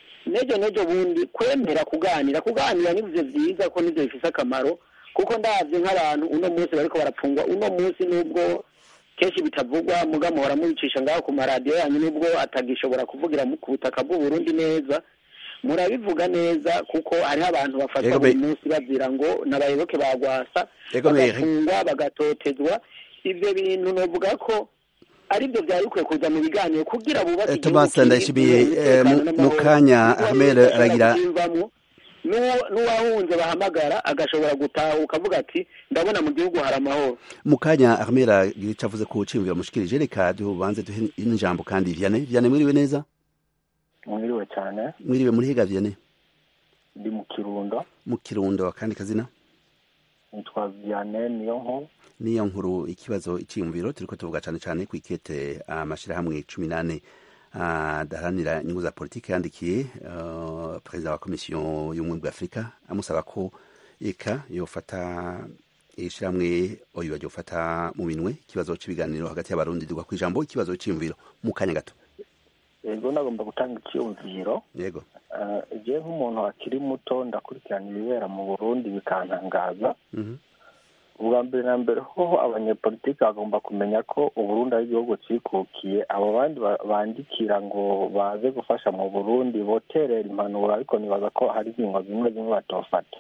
nejo bundi kwemera kuganira n'ivyo vyiza ko nivyo bifise akamaro, kuko ndavye nk'abantu uno munsi bariko barapfungwa uno munsi, nubwo kenshi bitavugwa muga muhora mubicisha ngaho ku maradiyo yanyu, nubwo atagishobora kuvugira mu butaka bw'u Burundi neza, murabivuga neza, kuko hariho abantu bafatwa buri munsi bazira ngo n'abayoboke bagwasa, bagafungwa bagatotezwa. Ivyo bintu novuga ko aribyo byari bikwiye kuza mu biganiro kugira bubake Thomas Ndayishimiye mu kanya Ahmed aragira n'uwahunze bahamagara agashobora gutaha ukavuga ati ndabona mu gihugu hari amahoro. Mu kanya Ahmed aragira icyo avuze ku cimvira mushikirije, reka dubanze duhe injambo kandi Vianney mwiriwe neza. Mwiriwe cyane. Mwiriwe muri higa Vianney? Ndi mu Kirundo. Mu Kirundo, kandi kazina? Nitwa Vianney niyo nkuru. Ikibazo iciyumviro turiko tuvuga cyane ku ikete amashirahamwe 18 daharanira inyungu za politiki yandikiye perezida wa komisiyo y'ubumwe bwa Afurika amusaba ko eka yofata ishirahamwe oyo yofata mu minwe ikibazo cy'ibiganiro hagati y'abarundi. Dugwa ku ijambo ikibazo cy'imviro mu kanya gato. Yego nagomba gutanga icyumviro. Yego. Je nk'umuntu akiri muto ndakurikirana ibibera mu Burundi bikantangaza. Ubwa mbere na mbere ho abanyepolitiki bagomba kumenya ko Uburundi ari igihugu cikukiye, abo bandi bandikira ngo baze gufasha mu Burundi boterera impanuro, ariko nibaza ko hari ingingo zimwe batofata.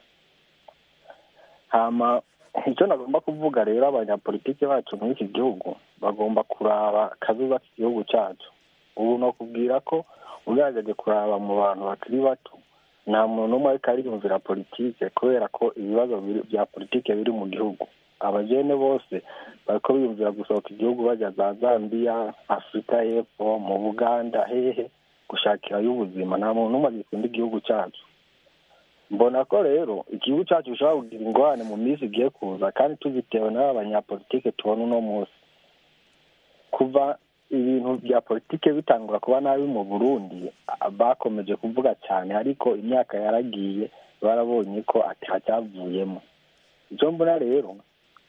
Hama icyo nagomba kuvuga rero, abanyapolitiki bacu muri iki gihugu bagomba kuraba kazuba k'igihugu cyacu. Ubu no kubwira ko ugerageje kuraba mu bantu bakiri bato nta muntu umwe ariko ariyumvira politike, kubera ko ibibazo bya politike biri mu gihugu. Abajene bose bariko biyumvira gusohoka igihugu bajya za Zambia, Afrika y'Epfo, mu Buganda, hehe gushakirayo ubuzima. Nta muntu umwe agikunda igihugu cyacu. Mbona ko rero igihugu cyacu gishobora kugira ingorane mu minsi igiye kuza, kandi tuzitewe n'abanyapolitike tubona uno munsi. Kuva ibintu bya politike bitangura kuba nabi mu Burundi bakomeje kuvuga cyane, ariko imyaka yaragiye barabonye ko atacyavuyemo. Icyo mbona rero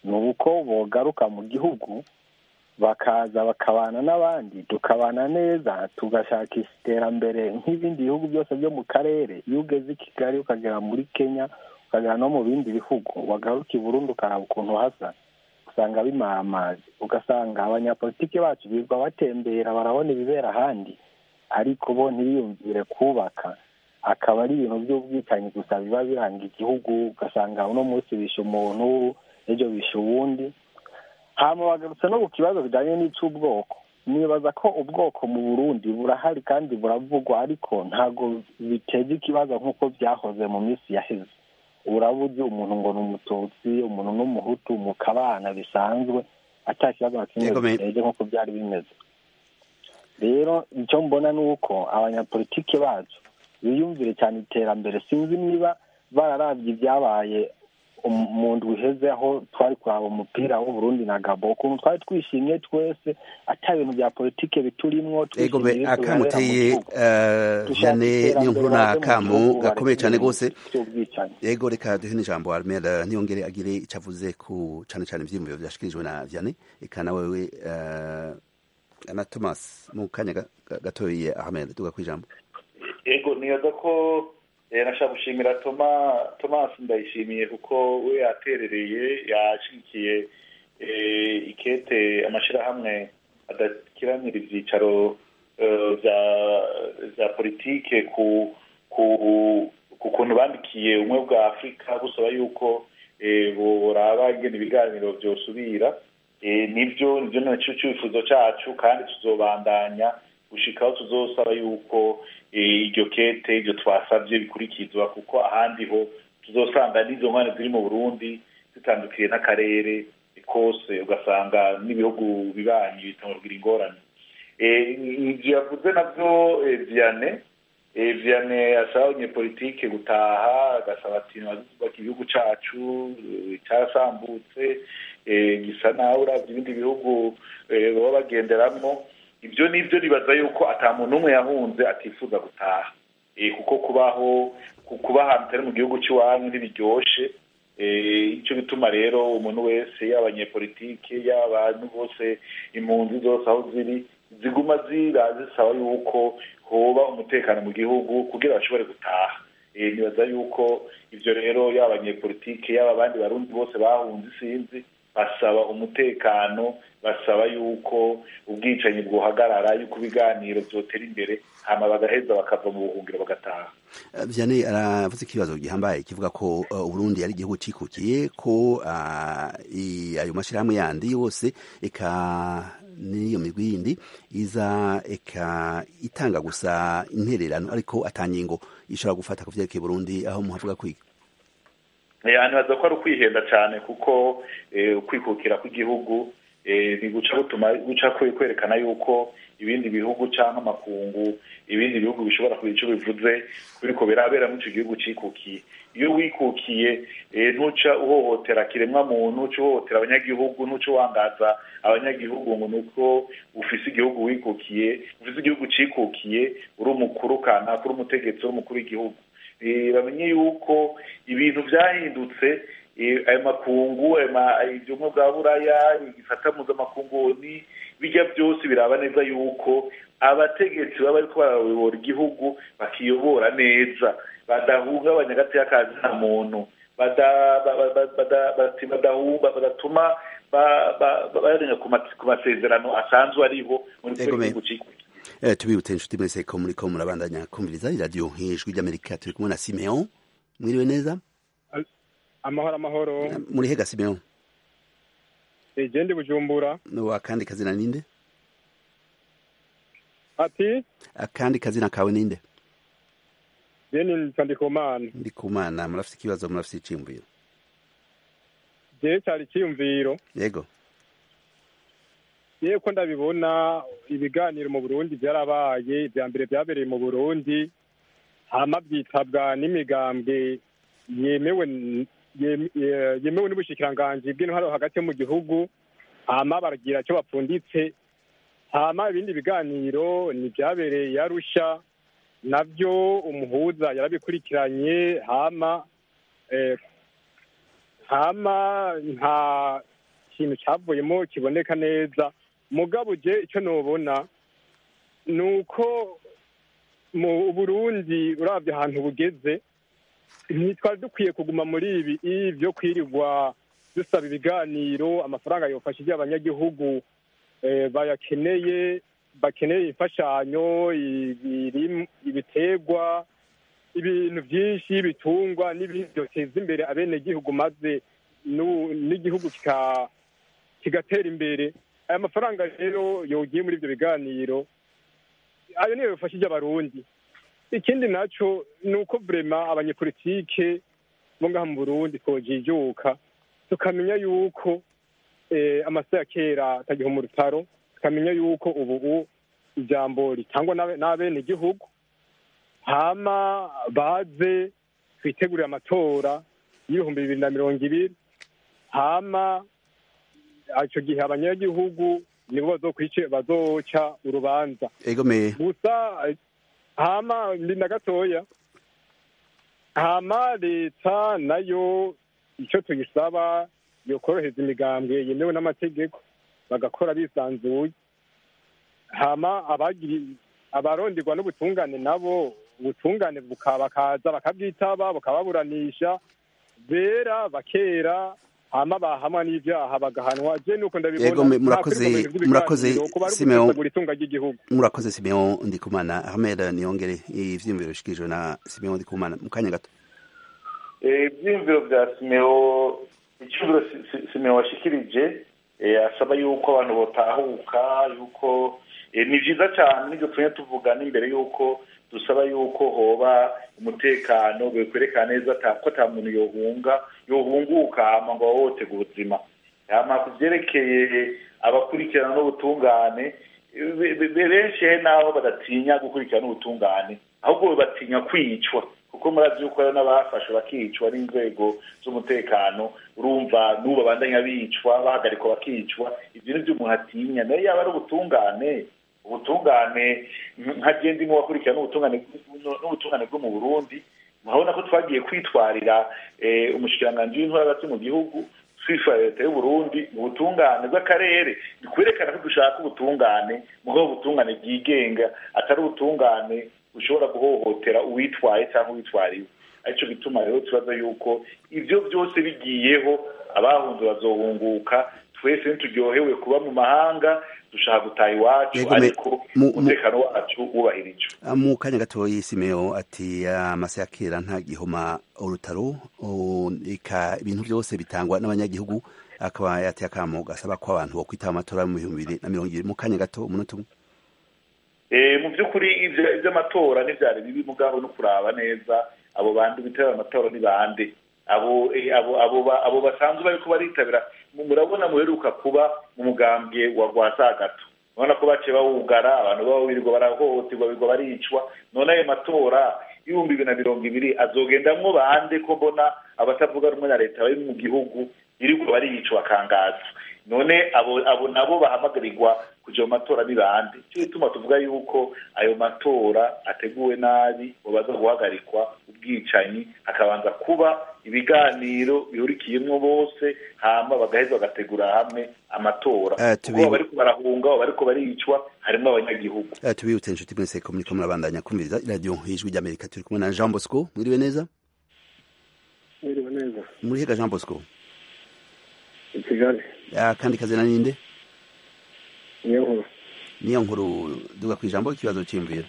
ni uko bogaruka mu gihugu bakaza bakabana n'abandi tukabana neza tugashakisha iterambere nk'ibindi bihugu byose byo mu karere. Iyo ugeze i Kigali ukagera muri Kenya ukagera no mu bindi bihugu wagaruka i Burundi ukaraba ukuntu hasa usanga bimara amazi, ugasanga abanyapolitiki bacu birirwa batembera barabona ibibera ahandi ariko bo ntibiyumvire kubaka, akaba ari ibintu by'ubwicanyi gusa biba biranga igihugu. Ugasanga uno munsi bishe umuntu ejo bishe uwundi. Hama bagarutse no ku kibazo bijanye n'ic'ubwoko, nibaza ko ubwoko mu Burundi burahari kandi buravugwa ariko ntago biteza ikibazo nk'uko byahoze mu minsi yaheze. Urabuze umuntu ngo ni umututsi, umuntu n'umuhutu mukabana bisanzwe ata kibazo na kimwe biteje nk'uko byari bimeze. Rero icyo mbona ni uko abanyapolitike bacu biyumvire cyane iterambere. Sinzi niba bararavye ibyabaye mu ndwi iheze aho twari kuraba umupira w'Uburundi na Gabon, ukuntu twari twishimye twese ata bintu bya politike biturimwo. Ego akamuteye Vianney Niyonkuru na kamu gakomeye cyane gose. Ego reka duhe n'ijambo Armel Niyongere agire icavuze ku cane cane ivyiyumviro vyashikirijwe na Vianney, eka na wewe na Thomas mu kanya gatoye. Armel duga kwijambo. Ego niyoza ko nashaka gushimira Thomas ndayishimiye kuko we yaterereye yashigikiye ikete amashirahamwe adakiranira ivyicaro vya politike ku kuntu bandikiye umwe bwa Afrika busaba yuko boraba ingene ibiganiro vyosubira. Nivyo naco cifuzo cacu kandi tuzobandanya gushikaho tuzosaba yuko iryo kete iryo twasavye bikurikizwa, kuko ahandi ho tuzosanga n'izo nkwane ziri mu Burundi zitandukiye n'akarere kose, ugasanga n'ibihugu bibanyi bitamubwira ingorane. Ivyo yavuze navyo Vianney asaba abanyepolitike gutaha, agasaba ati bazubaka igihugu cacu carasambutse gisa naho uravye ibindi bihugu baba bagenderamwo. Ibyo nivyo nibaza yuko ata muntu umwe yahunze atifuza gutaha, kuko kuba ahantu atari mu gihugu cy'iwanyu ntibiryoshe. Ico bituma rero umuntu wese y'abanyepolitike y'abantu bose impunzi zose aho ziri ziguma zisaba yuko hoba umutekano mu gihugu kugira bashobore gutaha. Nibaza yuko ivyo rero y'abanyepolitike y'aba abandi barundi bose bahunze isinzi basaba umutekano, basaba yuko ubwicanyi bwohagarara, yuko ibiganiro vyotera imbere hama bagaheza bakava mu buhungiro bagataha. Vianney aravuze ikibazo gihambaye kivuga ko Burundi ari igihugu cikukiye, ko ayo mashirahamwe yandi yose eka n'iyo migwi yindi iza eka itanga gusa intererano ariko atangingo ishobora gufata ku vyerekeye Burundi, aho muhavuga kwiga nibaza ko ari ukwihenda cyane kuko ukwikukira kw'igihugu guca kwerekana yuko ibindi bihugu cyangwa amakungu ibindi bihugu bishobora kugira icyo bivuze biriko birabera mu icyo gihugu cikukiye. Iyo wikukiye ntuca uhohotera kiremwa muntu, ntuca uhohotera abanyagihugu, ntuca wangaza abanyagihugu ngo nuko ufise igihugu wikukiye, ufise igihugu cikukiye uri umukuru kanaka, uri umutegetsi, uri umukuru w'igihugu. Bamenye yuko ibintu byahindutse, ayo makungu ibyumwe bwa buraya igifata mpuzamakungu bijya byose biraba neza yuko abategetsi baba bariko barayobora igihugu bakiyobora neza, badahungabanya agateka ka zina muntu, badatuma barenga ku masezerano asanzwe ariho muri gihugu cikukiye. Tubibutse inshuti mwese ko muriko murabandanya kumviriza iradiyo nk'ijwi ry'Amerika. Turi kumwe na Simeon. Mwiriwe neza? Amahoro. Muri hega Simeon? Ndi Bujumbura. No, akandi kazina ninde? Ati? Akandi kazina kawe ninde? Ndikumana. Ndikumana, murafite ikibazo, murafite iciyumviro? Cyari iciyumviro. Yego. Ko ndabibona ibiganiro mu Burundi byarabaye, ibya mbere byabereye mu Burundi, hama byitabwa n'imigambwe yemewe n'ubushikiranganji bw'intwaro hagati mu gihugu, hama baragira icyo bapfunditse. Hama ibindi biganiro ni byabereye Arusha, nabyo umuhuza yarabikurikiranye, hama kintu cyavuyemo kiboneka neza. Mugabo je icyo nobona ni uko mu Burundi uravye ahantu bugeze, ntitwari dukwiye kuguma muri ibi byo kwirirwa dusaba ibiganiro, amafaranga yofashije abanyagihugu bakeneye imfashanyo, ibiterwa, ibintu byinshi, ibitungwa n'ibindi byoteza imbere abenegihugu, maze n'igihugu kigatera imbere. Aya mafaranga rero yogiye muri ibyo biganiro, ayo niyo yofashije abarundi. Ikindi naco ni uko vrema abanyepolitike bo ngaha mu Burundi twojijuka tukamenya yuko amase ya kera atagiho mu rutaro, tukamenya yuko ubu ijambo ritangwa n'abenegihugu, hama baze twitegurire amatora y'ibihumbi 2020, hama ico gihe abanyagihugu nibo bazoca urubanza. Gusa hama ndi na gatoya, hama leta nayo icyo tuyisaba yokoroheza imigambwe yemewe n'amategeko bagakora bisanzuye, hama abaronderwa n'ubutungane nabo ubutungane bakaza bakabwitaba bakababuranisha, bera bakera, hama bahamwa n'ivyaha bagahanwa. Je nuko ndabibona. Murakoze Simeon, murakoze Simeon Ndikumana. Ahmed Niyongere, ivyiyumviro bishikijwe na Simeon Ndikumana mu kanya gato. Ivyiyumviro vya Simeon, icyumviro Simeon washikirije, asaba yuko abantu botahuka, yuko ni vyiza cyane n'ibyo twenye tuvuga n'imbere yuko dusaba yuko hoba umutekano bikwerekana neza ko ata muntu yohunguka hama ngo awotega ubuzima. Hama kuvyerekeye abakurikirana n'ubutungane, benshi naho badatinya gukurikirana n'ubutungane, ahubwo batinya kwicwa, kuko murazi yuko hari n'abafashe bakicwa n'inzego z'umutekano. Urumva n'ubu bandanya bicwa, bahagarikwa bakicwa. Ivyo ni vyo umuntu atinya. Nayo yaba ari ubutungane nkagenda mu bakurikirana n'ubutungane bwo mu Burundi, murabona ko twagiye kwitwarira umushikiranganji w'intwaro hagati mu gihugu, twitwarira leta y'u Burundi mu butungane bw'akarere. Bikwerekana ko dushaka ubutungane, mugabo ubutungane bwigenga, atari ubutungane bushobora guhohotera uwitwaye cyangwa uwitwariwe. Arico gituma rero tubaza yuko ivyo byose bigiyeho abahunze bazohunguka. Twese nturyohewe kuba mu mahanga, dushaka gutaha iwacu, ariko umutekano wacu wubahirijwe. Mu kanya gatoyi Simeon ati amase ya kera nta gihoma urutaro, ibintu byose bitangwa n'abanyagihugu, akaba yateye akamo gasaba ko abantu bo kwitaba amatora mu 2020. Mu kanya gato umunota umwe. Mu by'ukuri ivy'amatora n'ivyari bibi, mugabo no kuraba neza abo bandi bitaba amatora ni bande, abo basanzwe bariko baritabira. Murabona muheruka kuba mu mugambwe wa Rwasagato, none ko bace bawugara, abantu babo birirwa barahohoterwa, birirwa baricwa. None ayo matora y'ibihumbi 2020 azogendamwo bande ko mbona abatavuga rumwe na leta bari mu gihugu birirwa baricwa kangaza? None abo nabo bahamagarirwa kuja mu matora ni bande? Cyo bituma tuvuga yuko ayo matora ateguwe nabi, baza guhagarikwa ubwicanyi, hakabanza kuba ibiganiro bihurikiyemwo bose, hama bagaheza bagategura hamwe amatora. Kuko bariko barahunga, bariko baricwa, harimo abanyagihugu. Tubibutse inshuti mwese ko muriko murabandanya kumviriza radio y'Ijwi ry'Amerika. Turi kumwe na Jean Bosco. Mwiriwe neza? Mwiriwe neza. Murihe Jean Bosco? Kigali. Kandi kazina ninde? Niyo nkuru duga kwijambo ikibazo cy'imvira.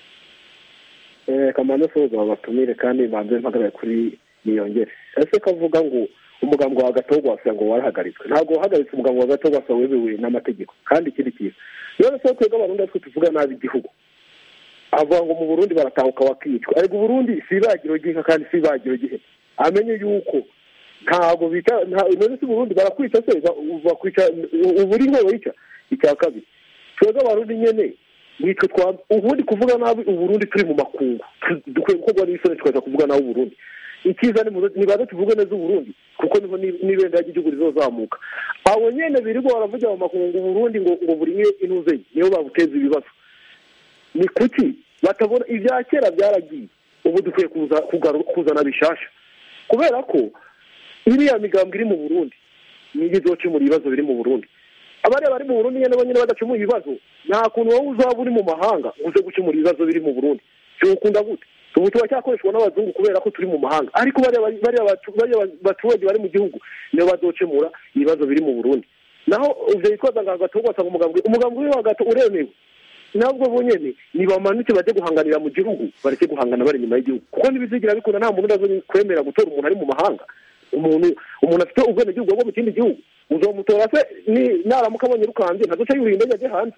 Kamana soza batumire kandi banze mpagara kuri Niyongere. Ese kavuga ngo umugambo wa Gatogwa asa ngo warahagaritswe. Ntabwo wahagaritse umugambo wa Gatogwa asa webewe n'amategeko. Kandi ikindi kintu, rero so twega abarundi twe tuvuga nabi igihugu, avuga ngo mu Burundi baratahuka wakicwa. Ariko Burundi sibagiro gihe kandi sibagiro gihe, amenye yuko ntabwo bita none si Burundi barakwica se bakwica uburi ngo wica icya kabiri. Twega abarundi nyene nitwe twa ubundi kuvuga nabi Uburundi turi mu makungu, dukwiye gukorwa n'isoni tukaza kuvuga nabi Uburundi. Ikiza ni baze tuvuge neza Uburundi, kuko niho n'ibenda ry'igihugu rizozamuka. Abo nyene birirwa baravuga mu makungu Uburundi ngo burimwe inuze, niyo babuteza ibibazo. Ni kuki batabona ibya kera byaragiye, ubu dukwiye kuzana bishasha? Kubera ko iriya migambwe iri mu Burundi niyo izokemura ibibazo biri mu Burundi. Abariya bari mu Burundi nyene bonyene badakemura ibibazo, nta kuntu wowe uzaba uri mu mahanga uze gukemura ibibazo biri mu Burundi. Cyokunda gute? Ubu tubacyakoreshwa n'abazungu kubera ko turi mu mahanga, ariko bariya baturage bari mu gihugu niyo bazokemura ibibazo biri mu Burundi. Naho uvyo yitwaza ngo Agatogwa asanga umugambwe we wagato uremewe, nabwo bonyene nibamanutse baje guhanganira mu gihugu, bareke guhangana bari nyuma y'igihugu, kuko nibizigira bikunda nta muntu udazo kwemera gutora umuntu ari mu mahanga. Umuntu afite ubwene gihugu bwo mu kindi gihugu uzomutora se ni naramuka abonye rukanze ntazoca yurinda yaje hanze.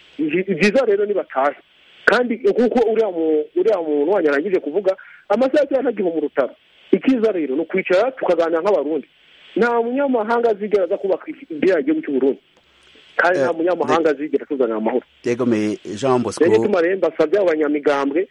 Byiza rero nibataje, kandi kuko uriya muntu wanyarangije kuvuga amasaha cyanagiye mu rutaro. Ikiza rero no kwicara tukaganira nk'abarundi, nta munyamahanga azigera aza kubaka igihugu cy'u Burundi, kandi nta munyamahanga azigera tuzanira amahoro. Yegome Jean Bosco rero tumaremba basabye abanyamigambwe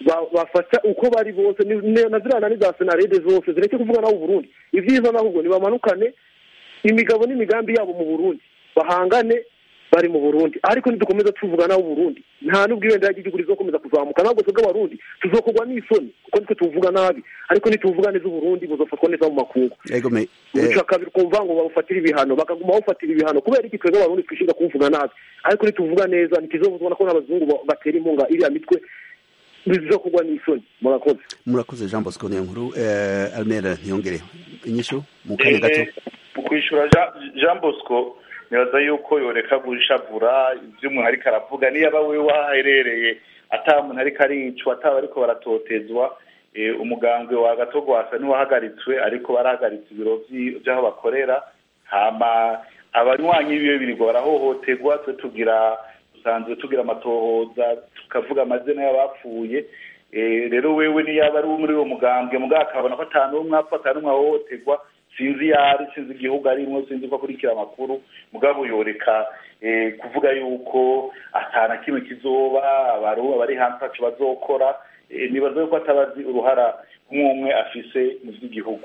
bafata uko bari bose na zirana n'iza senarede zose zireke kuvuga naho Burundi. Ivyiza nahubwo nibamanukane imigabo n'imigambi yabo mu Burundi, bahangane bari mu Burundi, ariko nidukomeza tuvuga naho Burundi nta nubwo ibendera ry'igihugu rizokomeza kuzamuka, ntabwo twebwe abarundi tuzokorwa n'isoni kuko nitwe tuvuga nabi, ariko nituvuga neza Burundi buzofatwa neza mu makungu. Yegome uca kabiri kumva ngo bafatira ibihano, bakaguma bafatira ibihano kubera iki twebwe abarundi twishinga kuvuga nabi, ariko nituvuga neza nikizovuzwa ko n'abazungu batera impunga iriya mitwe bizokorwa n'isoni. Murakoze Jean Bosco Niyonkuru. Almera Ntiyongere inyishu mu kanya gato kwishura Jean Bosco. Nibaza yuko yoreka gushavura ivyo umuntu ariko aravuga, niyo aba wewe waherereye ata muntu ariko aricwa, ataba ariko baratotezwa. Umugambwe wa Agatogwa asa n'uwahagaritswe, ariko barahagaritse ibiro vy'aho bakorera, hama abanywanyi biwe birirwa barahohoterwa. Twe dusanzwe tugira amatohoza tukavuga amazina y'abapfuye. Rero wewe niyo aba ari muri uwo mugambwe mugabo akabona ko atanu umwapfa atanu mwahohoterwa, sinzi yari sinzi igihugu arimwo, sinzi ko akurikira amakuru, mugabo yoreka kuvuga yuko atana kimwe kizoba, bari hanze tacu bazokora. Nibaza yuko atabazi uruhara umwe afise mu by'igihugu.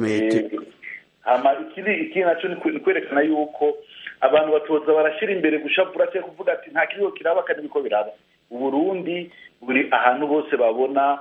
Hama ikindi naco ni kwerekana yuko abantu batoza barashira imbere gushavura cyo kuvuga ati nta kiriho kiraba kandi biko biraba. Uburundi buri ahantu bose babona,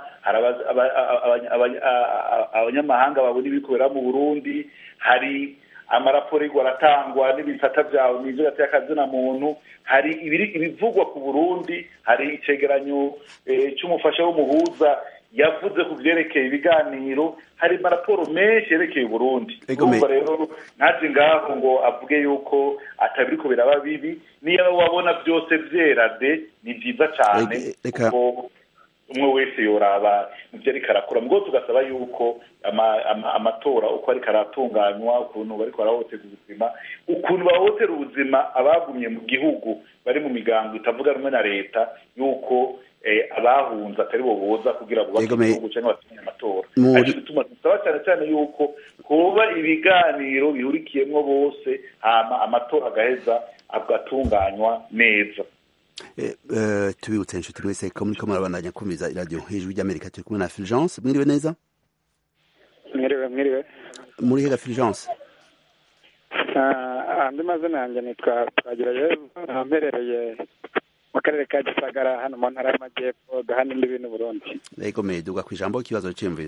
abanyamahanga babona ibikorera mu Burundi, hari amaraporo aratangwa n'ibitata byawe n'ivyo gateye akazina muntu, hari ibivugwa ku Burundi, hari icegeranyo cy'umufasha w'umuhuza yavuze ku vyerekeye ibiganiro, hari amaraporo menshi yerekeye Burundi. Urumva rero ntaje ngaho ngo avuge yuko atabiriko biraba bibi, niyo wabona byose vyera de ni vyiza cyane kuko umwe wese yoraba muvyo ariko arakora. Mugo tugasaba yuko amatora uko ariko aratunganywa, ukuntu bariko barahohotera ubuzima, ukuntu bahohotera ubuzima abagumye mu gihugu bari mu migango itavuga rumwe na leta, yuko abahunze atari bo boza kugira ngo igihugu cyangwa batinye amatora. Ariko bituma dusaba cyane cyane yuko kuba ibiganiro bihurikiyemwo bose, hama amatora agaheza agatunganywa neza. Tubibutse inshuti mwese ko muriko murabandanya kumviza iradiyo Ijwi ry'Amerika, turi kumwe na Fulgence. Mwiriwe neza? Mwiriwe. Muri hera Fulgence? Andi mazina yanjye nitwa Twagirayezu, mperereye mu karere ka Gisagara hano mu ntara y'Amajyepfo gahana imbibi n'Uburundi. Yego duga kwijambo ikibazo cy'imviro.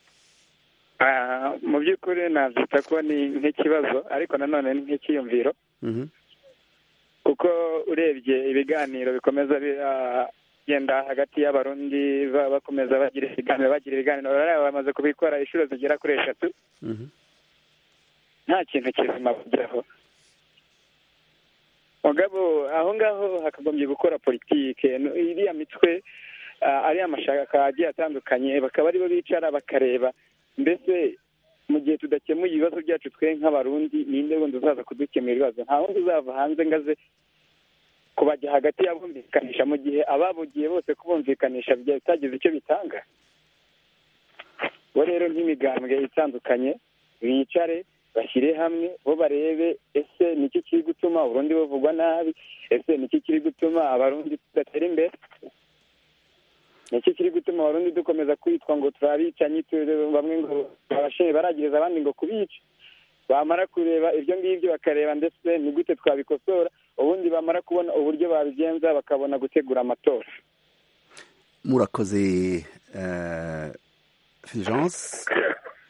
Mu by'ukuri navyita ko ni nk'ikibazo, ariko nanone ni nk'ikiyumviro. Kuko urebye ibiganiro bikomeza genda hagati y'abarundi bakomeza bagira ibiganiro bamaze kubikora inshuro zigera kuri 3. Nta kintu kizima kugeraho. Mugabo aho ngaho hakagombye gukora politike, iriya mitwe ari amashaka agiye atandukanye, bakaba aribo bicara bakareba mbese mu gihe tudakemuye ibibazo byacu twe nk'abarundi ninde wundi uzaza kudukemura ibibazo. Nta wundi uzava hanze ngaze kubajya hagati y'abumvikanisha, mu gihe ababugiye bose kubumvikanisha bitagize icyo bitanga. Bo rero nk'imigambwe itandukanye bicare bashyire hamwe, bo barebe ese niki kiri gutuma Burundi buvugwa nabi, ese niki kiri gutuma abarundi tudatera imbere, niki kiri gutuma abarundi dukomeza kwitwa ngo turabicanyi, bamwe ngo baragiriza abandi ngo kubica. Bamara kureba ibyo ngibyo bakareba ndetse ni gute twabikosora, ubundi bamara kubona uburyo babigenza bakabona gutegura amatora. Murakoze Fulgence.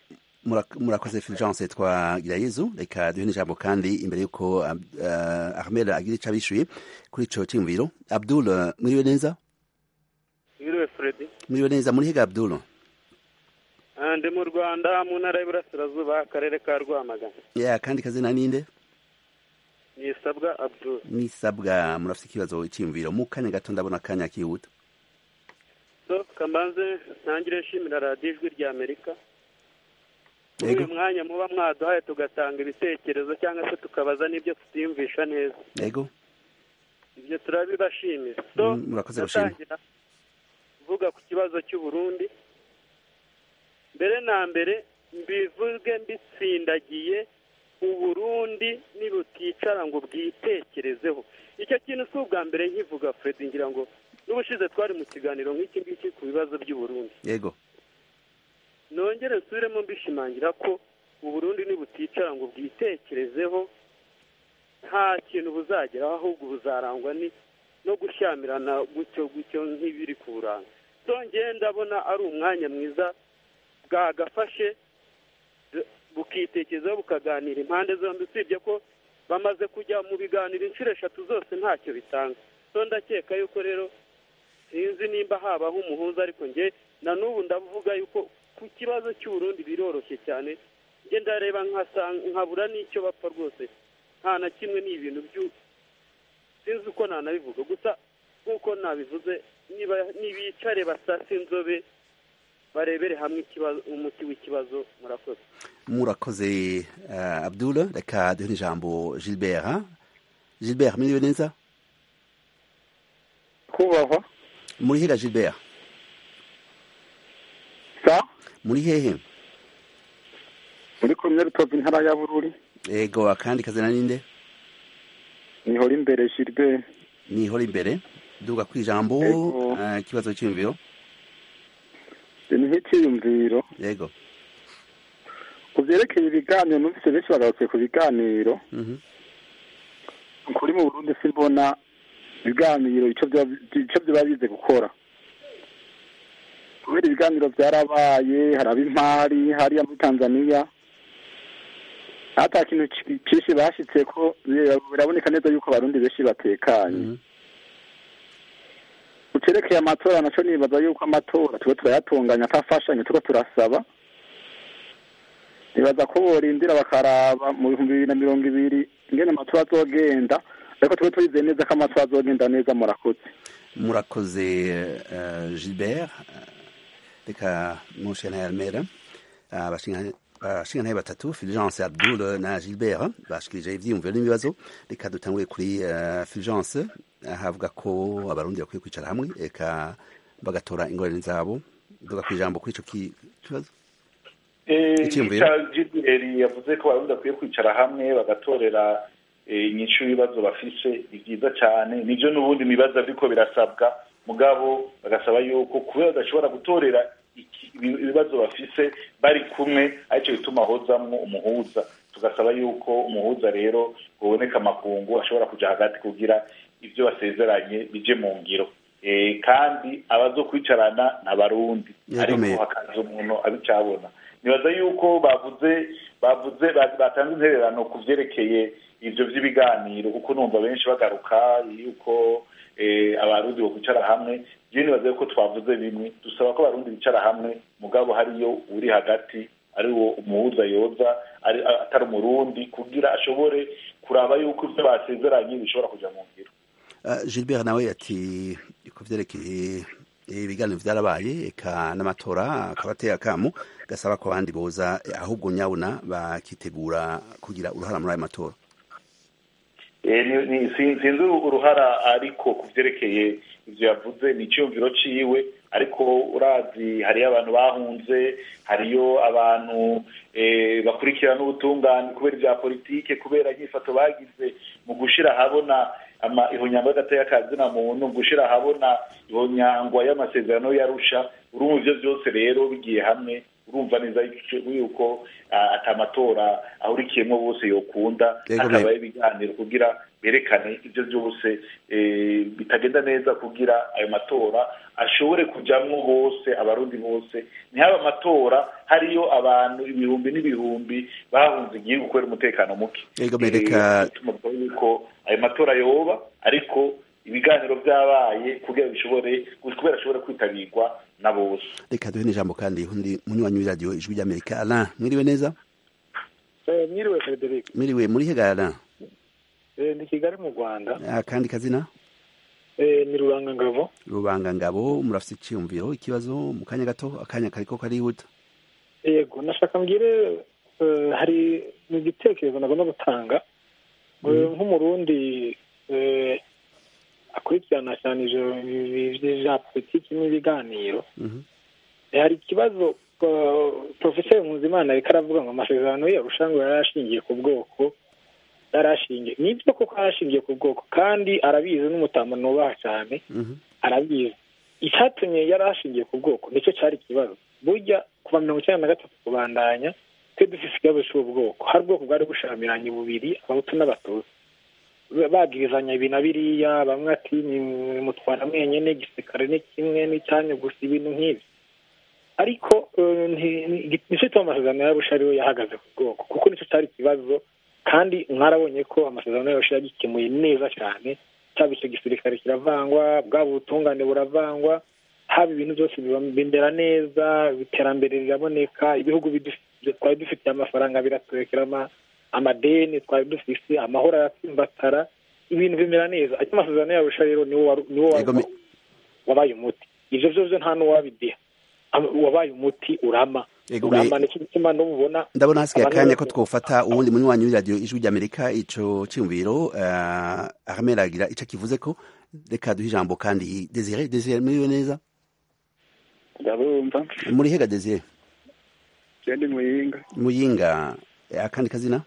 murakoze Fulgence Twagirayezu, reka duhe n'ijambo kandi imbere y'uko Ahmed agira ico abishuye kuri ico cyumviro. Abdul, muriwe neza? Muriwe Freddy. Muriwe neza, muri higa Abdul? Ndi mu Rwanda mu ntara y'Iburasirazuba akarere ka Rwamagana. Kandi kazina ninde? Nisabwa Abdul. Nisabwa, murafite ikibazo cy'imviro mu kanya gato ndabona akanya kihuta. Kambanze ntangire nshimira radiyo ijwi rya Amerika. Uyu mwanya muba mwaduhaye tugatanga ibitekerezo cyangwa se tukabaza n'ibyo tutiyumvisha neza. Yego. Ibyo turabibashimira. Murakoze gushima. Vuga ku kibazo cy'u Burundi. Mbere na mbere mbivuge mbitsindagiye Uburundi nibuticara ngo bwitekerezeho. Icyo kintu si ubwa mbere nkivuga Fred, ngira ngo n'ubushize twari mu kiganiro nk'iki ngiki ku bibazo by'u Burundi. Yego. Nongere nsubiremo mbishimangira ko Uburundi nibuticara ngo bwitekerezeho nta kintu buzageraho, ahubwo buzarangwa no gushyamirana gutyo nk'ibiri ku buranga. Ngenda ndabona ari umwanya mwiza bwagafashe bukitekerezaho bukaganira impande zombi, usibye ko bamaze kujya mu biganiro inshuro 3 zose ntacyo bitanga. Ndakeka yuko rero sinzi nimba habaho umuhuza, ariko nge na n'ubu ndavuga yuko ku kibazo cy'Uburundi biroroshye cyane. Nge ndareba nkabura n'icyo bapfa rwose, nta na kimwe ni ibintu sinzi uko nanabivuga. Gusa nk'uko nabivuze, nibicare basase inzobe barebere hamwe umuti w'ikibazo. Murakoze Abdul, reka duhe ijambo Gilbert. Gilbert, muriwe neza? Kubahwa. Muri hehe Gilbert? Muri hehe? Muri komine Rutovu, intara ya Bururi. Yego, akandi kazina ninde? Nihora imbere Gilbert. Nihora imbere, duga ku ijambo ikibazo cy'imviro. Ni nk'ikiyumviro. Yego. Kuvyerekeye ibiganiro, numvise benshi bagarutse ku biganiro. Kuri mu Burundi simbona ibiganiro ico byo bize gukora. Kubera ibiganiro byarabaye, haraba impari hariya muri Tanzania. Hata kintu cyinshi bashitse ko biraboneka neza yuko abarundi benshi batekanye. Ucerekeye amatora naco nibaza yuko amatora tuba turayatunganya atafashanye tuko turasaba. Nibaza ko borindira bakaraba mu 2020 ingene amatora azogenda, ariko tuba tubize neza ko amatora azogenda neza. Murakoze Gilbert. Reka mushana Almera abashinga batatu Fulgence, Abdul na Gilbert bashikirije ivyiyumviro n'ibibazo. Reka dutanguye kuri Fulgence, havuga ko abarundi bakwiye kwicara hamwe eka bagatora ingorane zabo. Duga kwijambo kuri ico kibazo. Gilbert yavuze ko abarundi bakwiye kwicara hamwe bagatorera inyishu y'ibibazo bafise. Ni byiza cyane, nivyo n'ubundi mibaza ariko birasabwa, mugabo bagasaba yuko kubera badashobora gutorera ibibazo bafise bari kumwe, aricyo bituma hozamwo umuhuza. Tugasaba yuko umuhuza rero uboneka amakungu ashobora kuja hagati kugira ivyo basezeranye bije mu ngiro. Kandi abazo kwicarana n'abarundi, ariko hakaza umuntu abicabona. Nibaza yuko batanze intererano ku vyerekeye ivyo vy'ibiganiro, kuko numva benshi bagaruka yuko abarundi bo kwicara hamwe. Je nibaza yuko twavuze bimwe, dusaba ko abarundi bicara hamwe, mugabo hariyo uri hagati ari wo umuhuza yoza atari umurundi, kugira ashobore kuraba yuko ivyo basezeranye bishobora kuja mu ngiro. Gilbert nawe ati ko vyerekeye ibiganiro vyarabaye eka n'amatora akabateye akamu gasaba ko abandi boza ahubwo nyabuna bakitegura kugira uruhara muri ayo matora. Sinzi uruhara, ariko kuvyerekeye ivyo yavuze ni icyumviro ciwe, ariko urazi hariyo abantu bahunze, hariyo abantu bakurikirana ubutungane kubera ibya politike, kubera inyifato bagize mu gushira habona ihonyangwa y'agateka kazina muntu, gushira habona ihonyangwa y'amasezerano y'Arusha. Urumva ivyo byose rero bigiye hamwe, urumva neza yuko atamatora ahurikiyemo bose yokunda, akaba ibiganiro kugira berekane ivyo byose bitagenda neza, kugira ayo matora ashobore kujamwo bose abarundi bose, ntihaba amatora hariyo abantu ibihumbi n'ibihumbi bahunze igihugu kubera umutekano muke. Tuma yuko ayo matora yoba, ariko ibiganiro vyabaye kugira ashobore kwitabirwa na bose. Reka duhe n'ijambo kandi undi munywanyi w'iradiyo Ijwi ry'Amerika. Alain, mwiriwe neza? Mwiriwe Frederic. Mwiriwe, muri hega Alain? Ndi Kigali mu Rwanda. Kandi kazina? Ni Rubangangabo. Rubangangabo, murafite icyumviro, ikibazo mu kanya gato, akanya kariko karihuta. Yego, nashaka mbwire hari igitekerezo nagomba gutanga nk'umurundi akurikirana cyane ivya politiki n'ibiganiro. Hari ikibazo Professor Nkuzimana ariko aravuga ngo amasezerano y'Arusha ngo yarashingiye ku bwoko, yarashingiye nibyo koko yarashingiye ku bwoko, kandi arabizi n'umutama nubaha cyane, arabizi icyatumye yarashingiye ku bwoko nicyo cyari ikibazo. Burya kuva 1993 kubandanya twe dufise ikibazo cy'ubwoko, hari ubwoko bwari bushamiranye bubiri, abahutu n'abatutsi bagirizanya ibi na biriya, bamwe ati ni mutwara mwenyene, igisirikare ni kimwe n'icyanyu gusa, ibintu nk'ibi. Ariko nicyo cyo amasezerano y'Arusha ariyo yahagaze ku bwoko, kuko nicyo cyari ikibazo, kandi mwarabonye ko amasezerano y'Arusha yagikemuye neza cyane. Cyaba icyo gisirikare kiravangwa, bwaba ubutungane buravangwa, haba ibintu byose bimbera neza, iterambere riraboneka, ibihugu twari dufite amafaranga biraturekera amadeni, twari dufite amahoro aratsimbatara, ibintu bimera neza. Icyo amasezerano y'Arusha rero niwo wabaye umuti. Ivyo vyose nta n'uwabidiha, wabaye umuti urama nicyo gituma n'ububona. Ndabona hasigaye akanya ko twofata uwundi munywanyi w'iradiyo Ijwi ry'Amerika. Ico cyumviro Armel agira ico kivuze ko, reka duhe ijambo kandi Desire. Muriwe neza? Ndabumva. Muri hega Desire? Ndi Muyinga. Akandi kazina?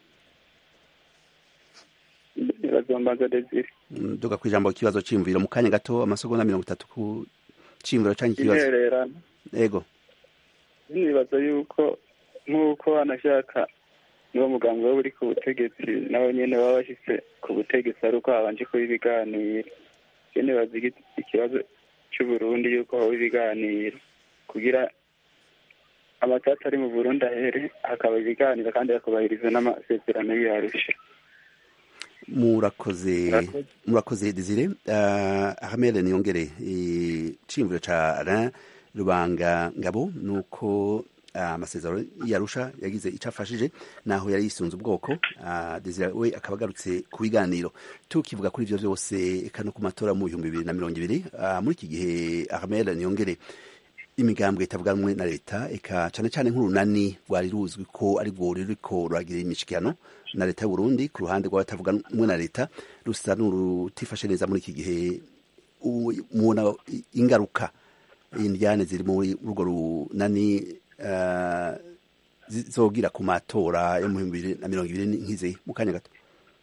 Bazombanza Desire. Duga ku ijambo kibazo cyumviro mu kanya gato, amasegonda 30 ku cyumviro cyangwa ikibazo. Yego. Nibaza yuko nk'uko anashaka niwo muganga uri ku butegetsi nawe nyene baba bashitse ku butegetsi ari uko babanje kuba ibiganiro. Nibaza ikibazo cy'Uburundi yuko haba ibiganiro kugira amatata ari mu Burundi ahere, hakaba ibiganiro kandi hakubahiriza n'amasezerano y'Arusha. Murakoze Desire. Armel Niyongere, iciyumviro ca Alain Rubangangabo nuko amasezerano y'Arusha yagize icyo afashije naho yari yisunze ubwoko. Desire we akaba agarutse ku biganiro. Tukivuga kuri ivyo vyose kano ku matora mu 2020 muri iki gihe, Armel Niyongere, imigambwe itavuganwe na leta eka cyane cyane nk'urunani rwari ruzwi ko ari rwo ruriko ruragira imishikirano na leta y'u Burundi, ku ruhande rw'abatavuganwe na leta rusa n'urutifashe neza muri iki gihe. Mubona ingaruka indyane ziri muri urwo runani zizogira ku matora yo mu 2020 nk'izi mu kanya gato?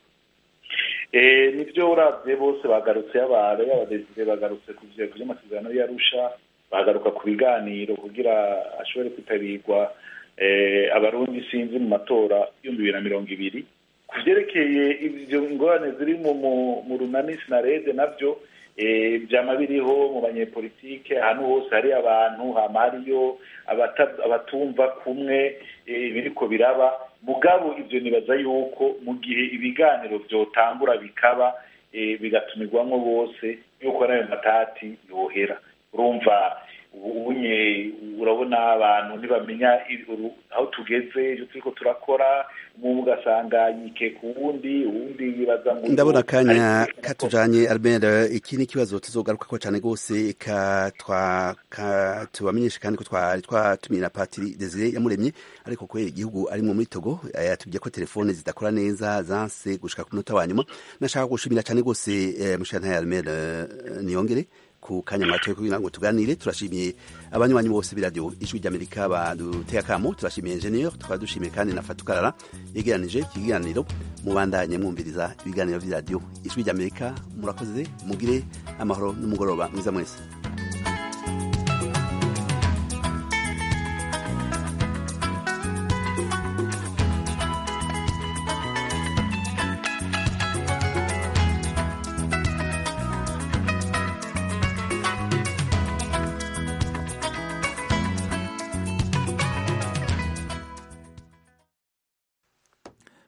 Nivyo uravye bose bagarutse, y'abadesire bagarutse ku vy'amasezerano y'Arusha, bagaruka ku biganiro kugira ashobore kwitabirwa abarundi sinzi mu matora yo 2020. Kuvyerekeye ivyo ngorane ziri mu runani sinarede navyo vyama biriho mu banyepolitike, ahantu hose hari abantu, hama hariyo abatumva kumwe biriko biraba. Mugabo ivyo nibaza yuko mu gihe ibiganiro vyotangura bikaba bigatumirwamwo bose, yuko nayo matati yohera. Urumva ubunye urabona abantu ntibamenya aho tugeze, ivyo turiko turakora, umwe ugasanga yike ku wundi yibaza ngo ndabona akanya katujanye. Albert, iki ni kibazo tuzogaruka ko cyane gose, tubamenyesha kandi ko twatumiye na Patiri Desire Yamuremye, ariko kubera igihugu arimo muri Togo yatubwiye ko telefone zidakora neza, zanse gushika ku munota wa nyuma. Nashaka gushimira cyane gose mushana Albert Niyongere ku kanya mato kugira ngo tuganire. Turashimiye abanywanyi bose b'iradiyo Ijwi ry'Amerika baduteye akamo. Turashimiye engineer, twadushimiye kandi na Fatukarara yegeranije ikiganiro. Mubandanye mwumviriza ibiganiro by'iradiyo Ijwi ry'Amerika. Murakoze, mugire amahoro n'umugoroba mwiza mwese.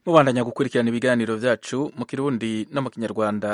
mubandanya gukurikirana ibiganiro byacu mu kirundi no mu kinyarwanda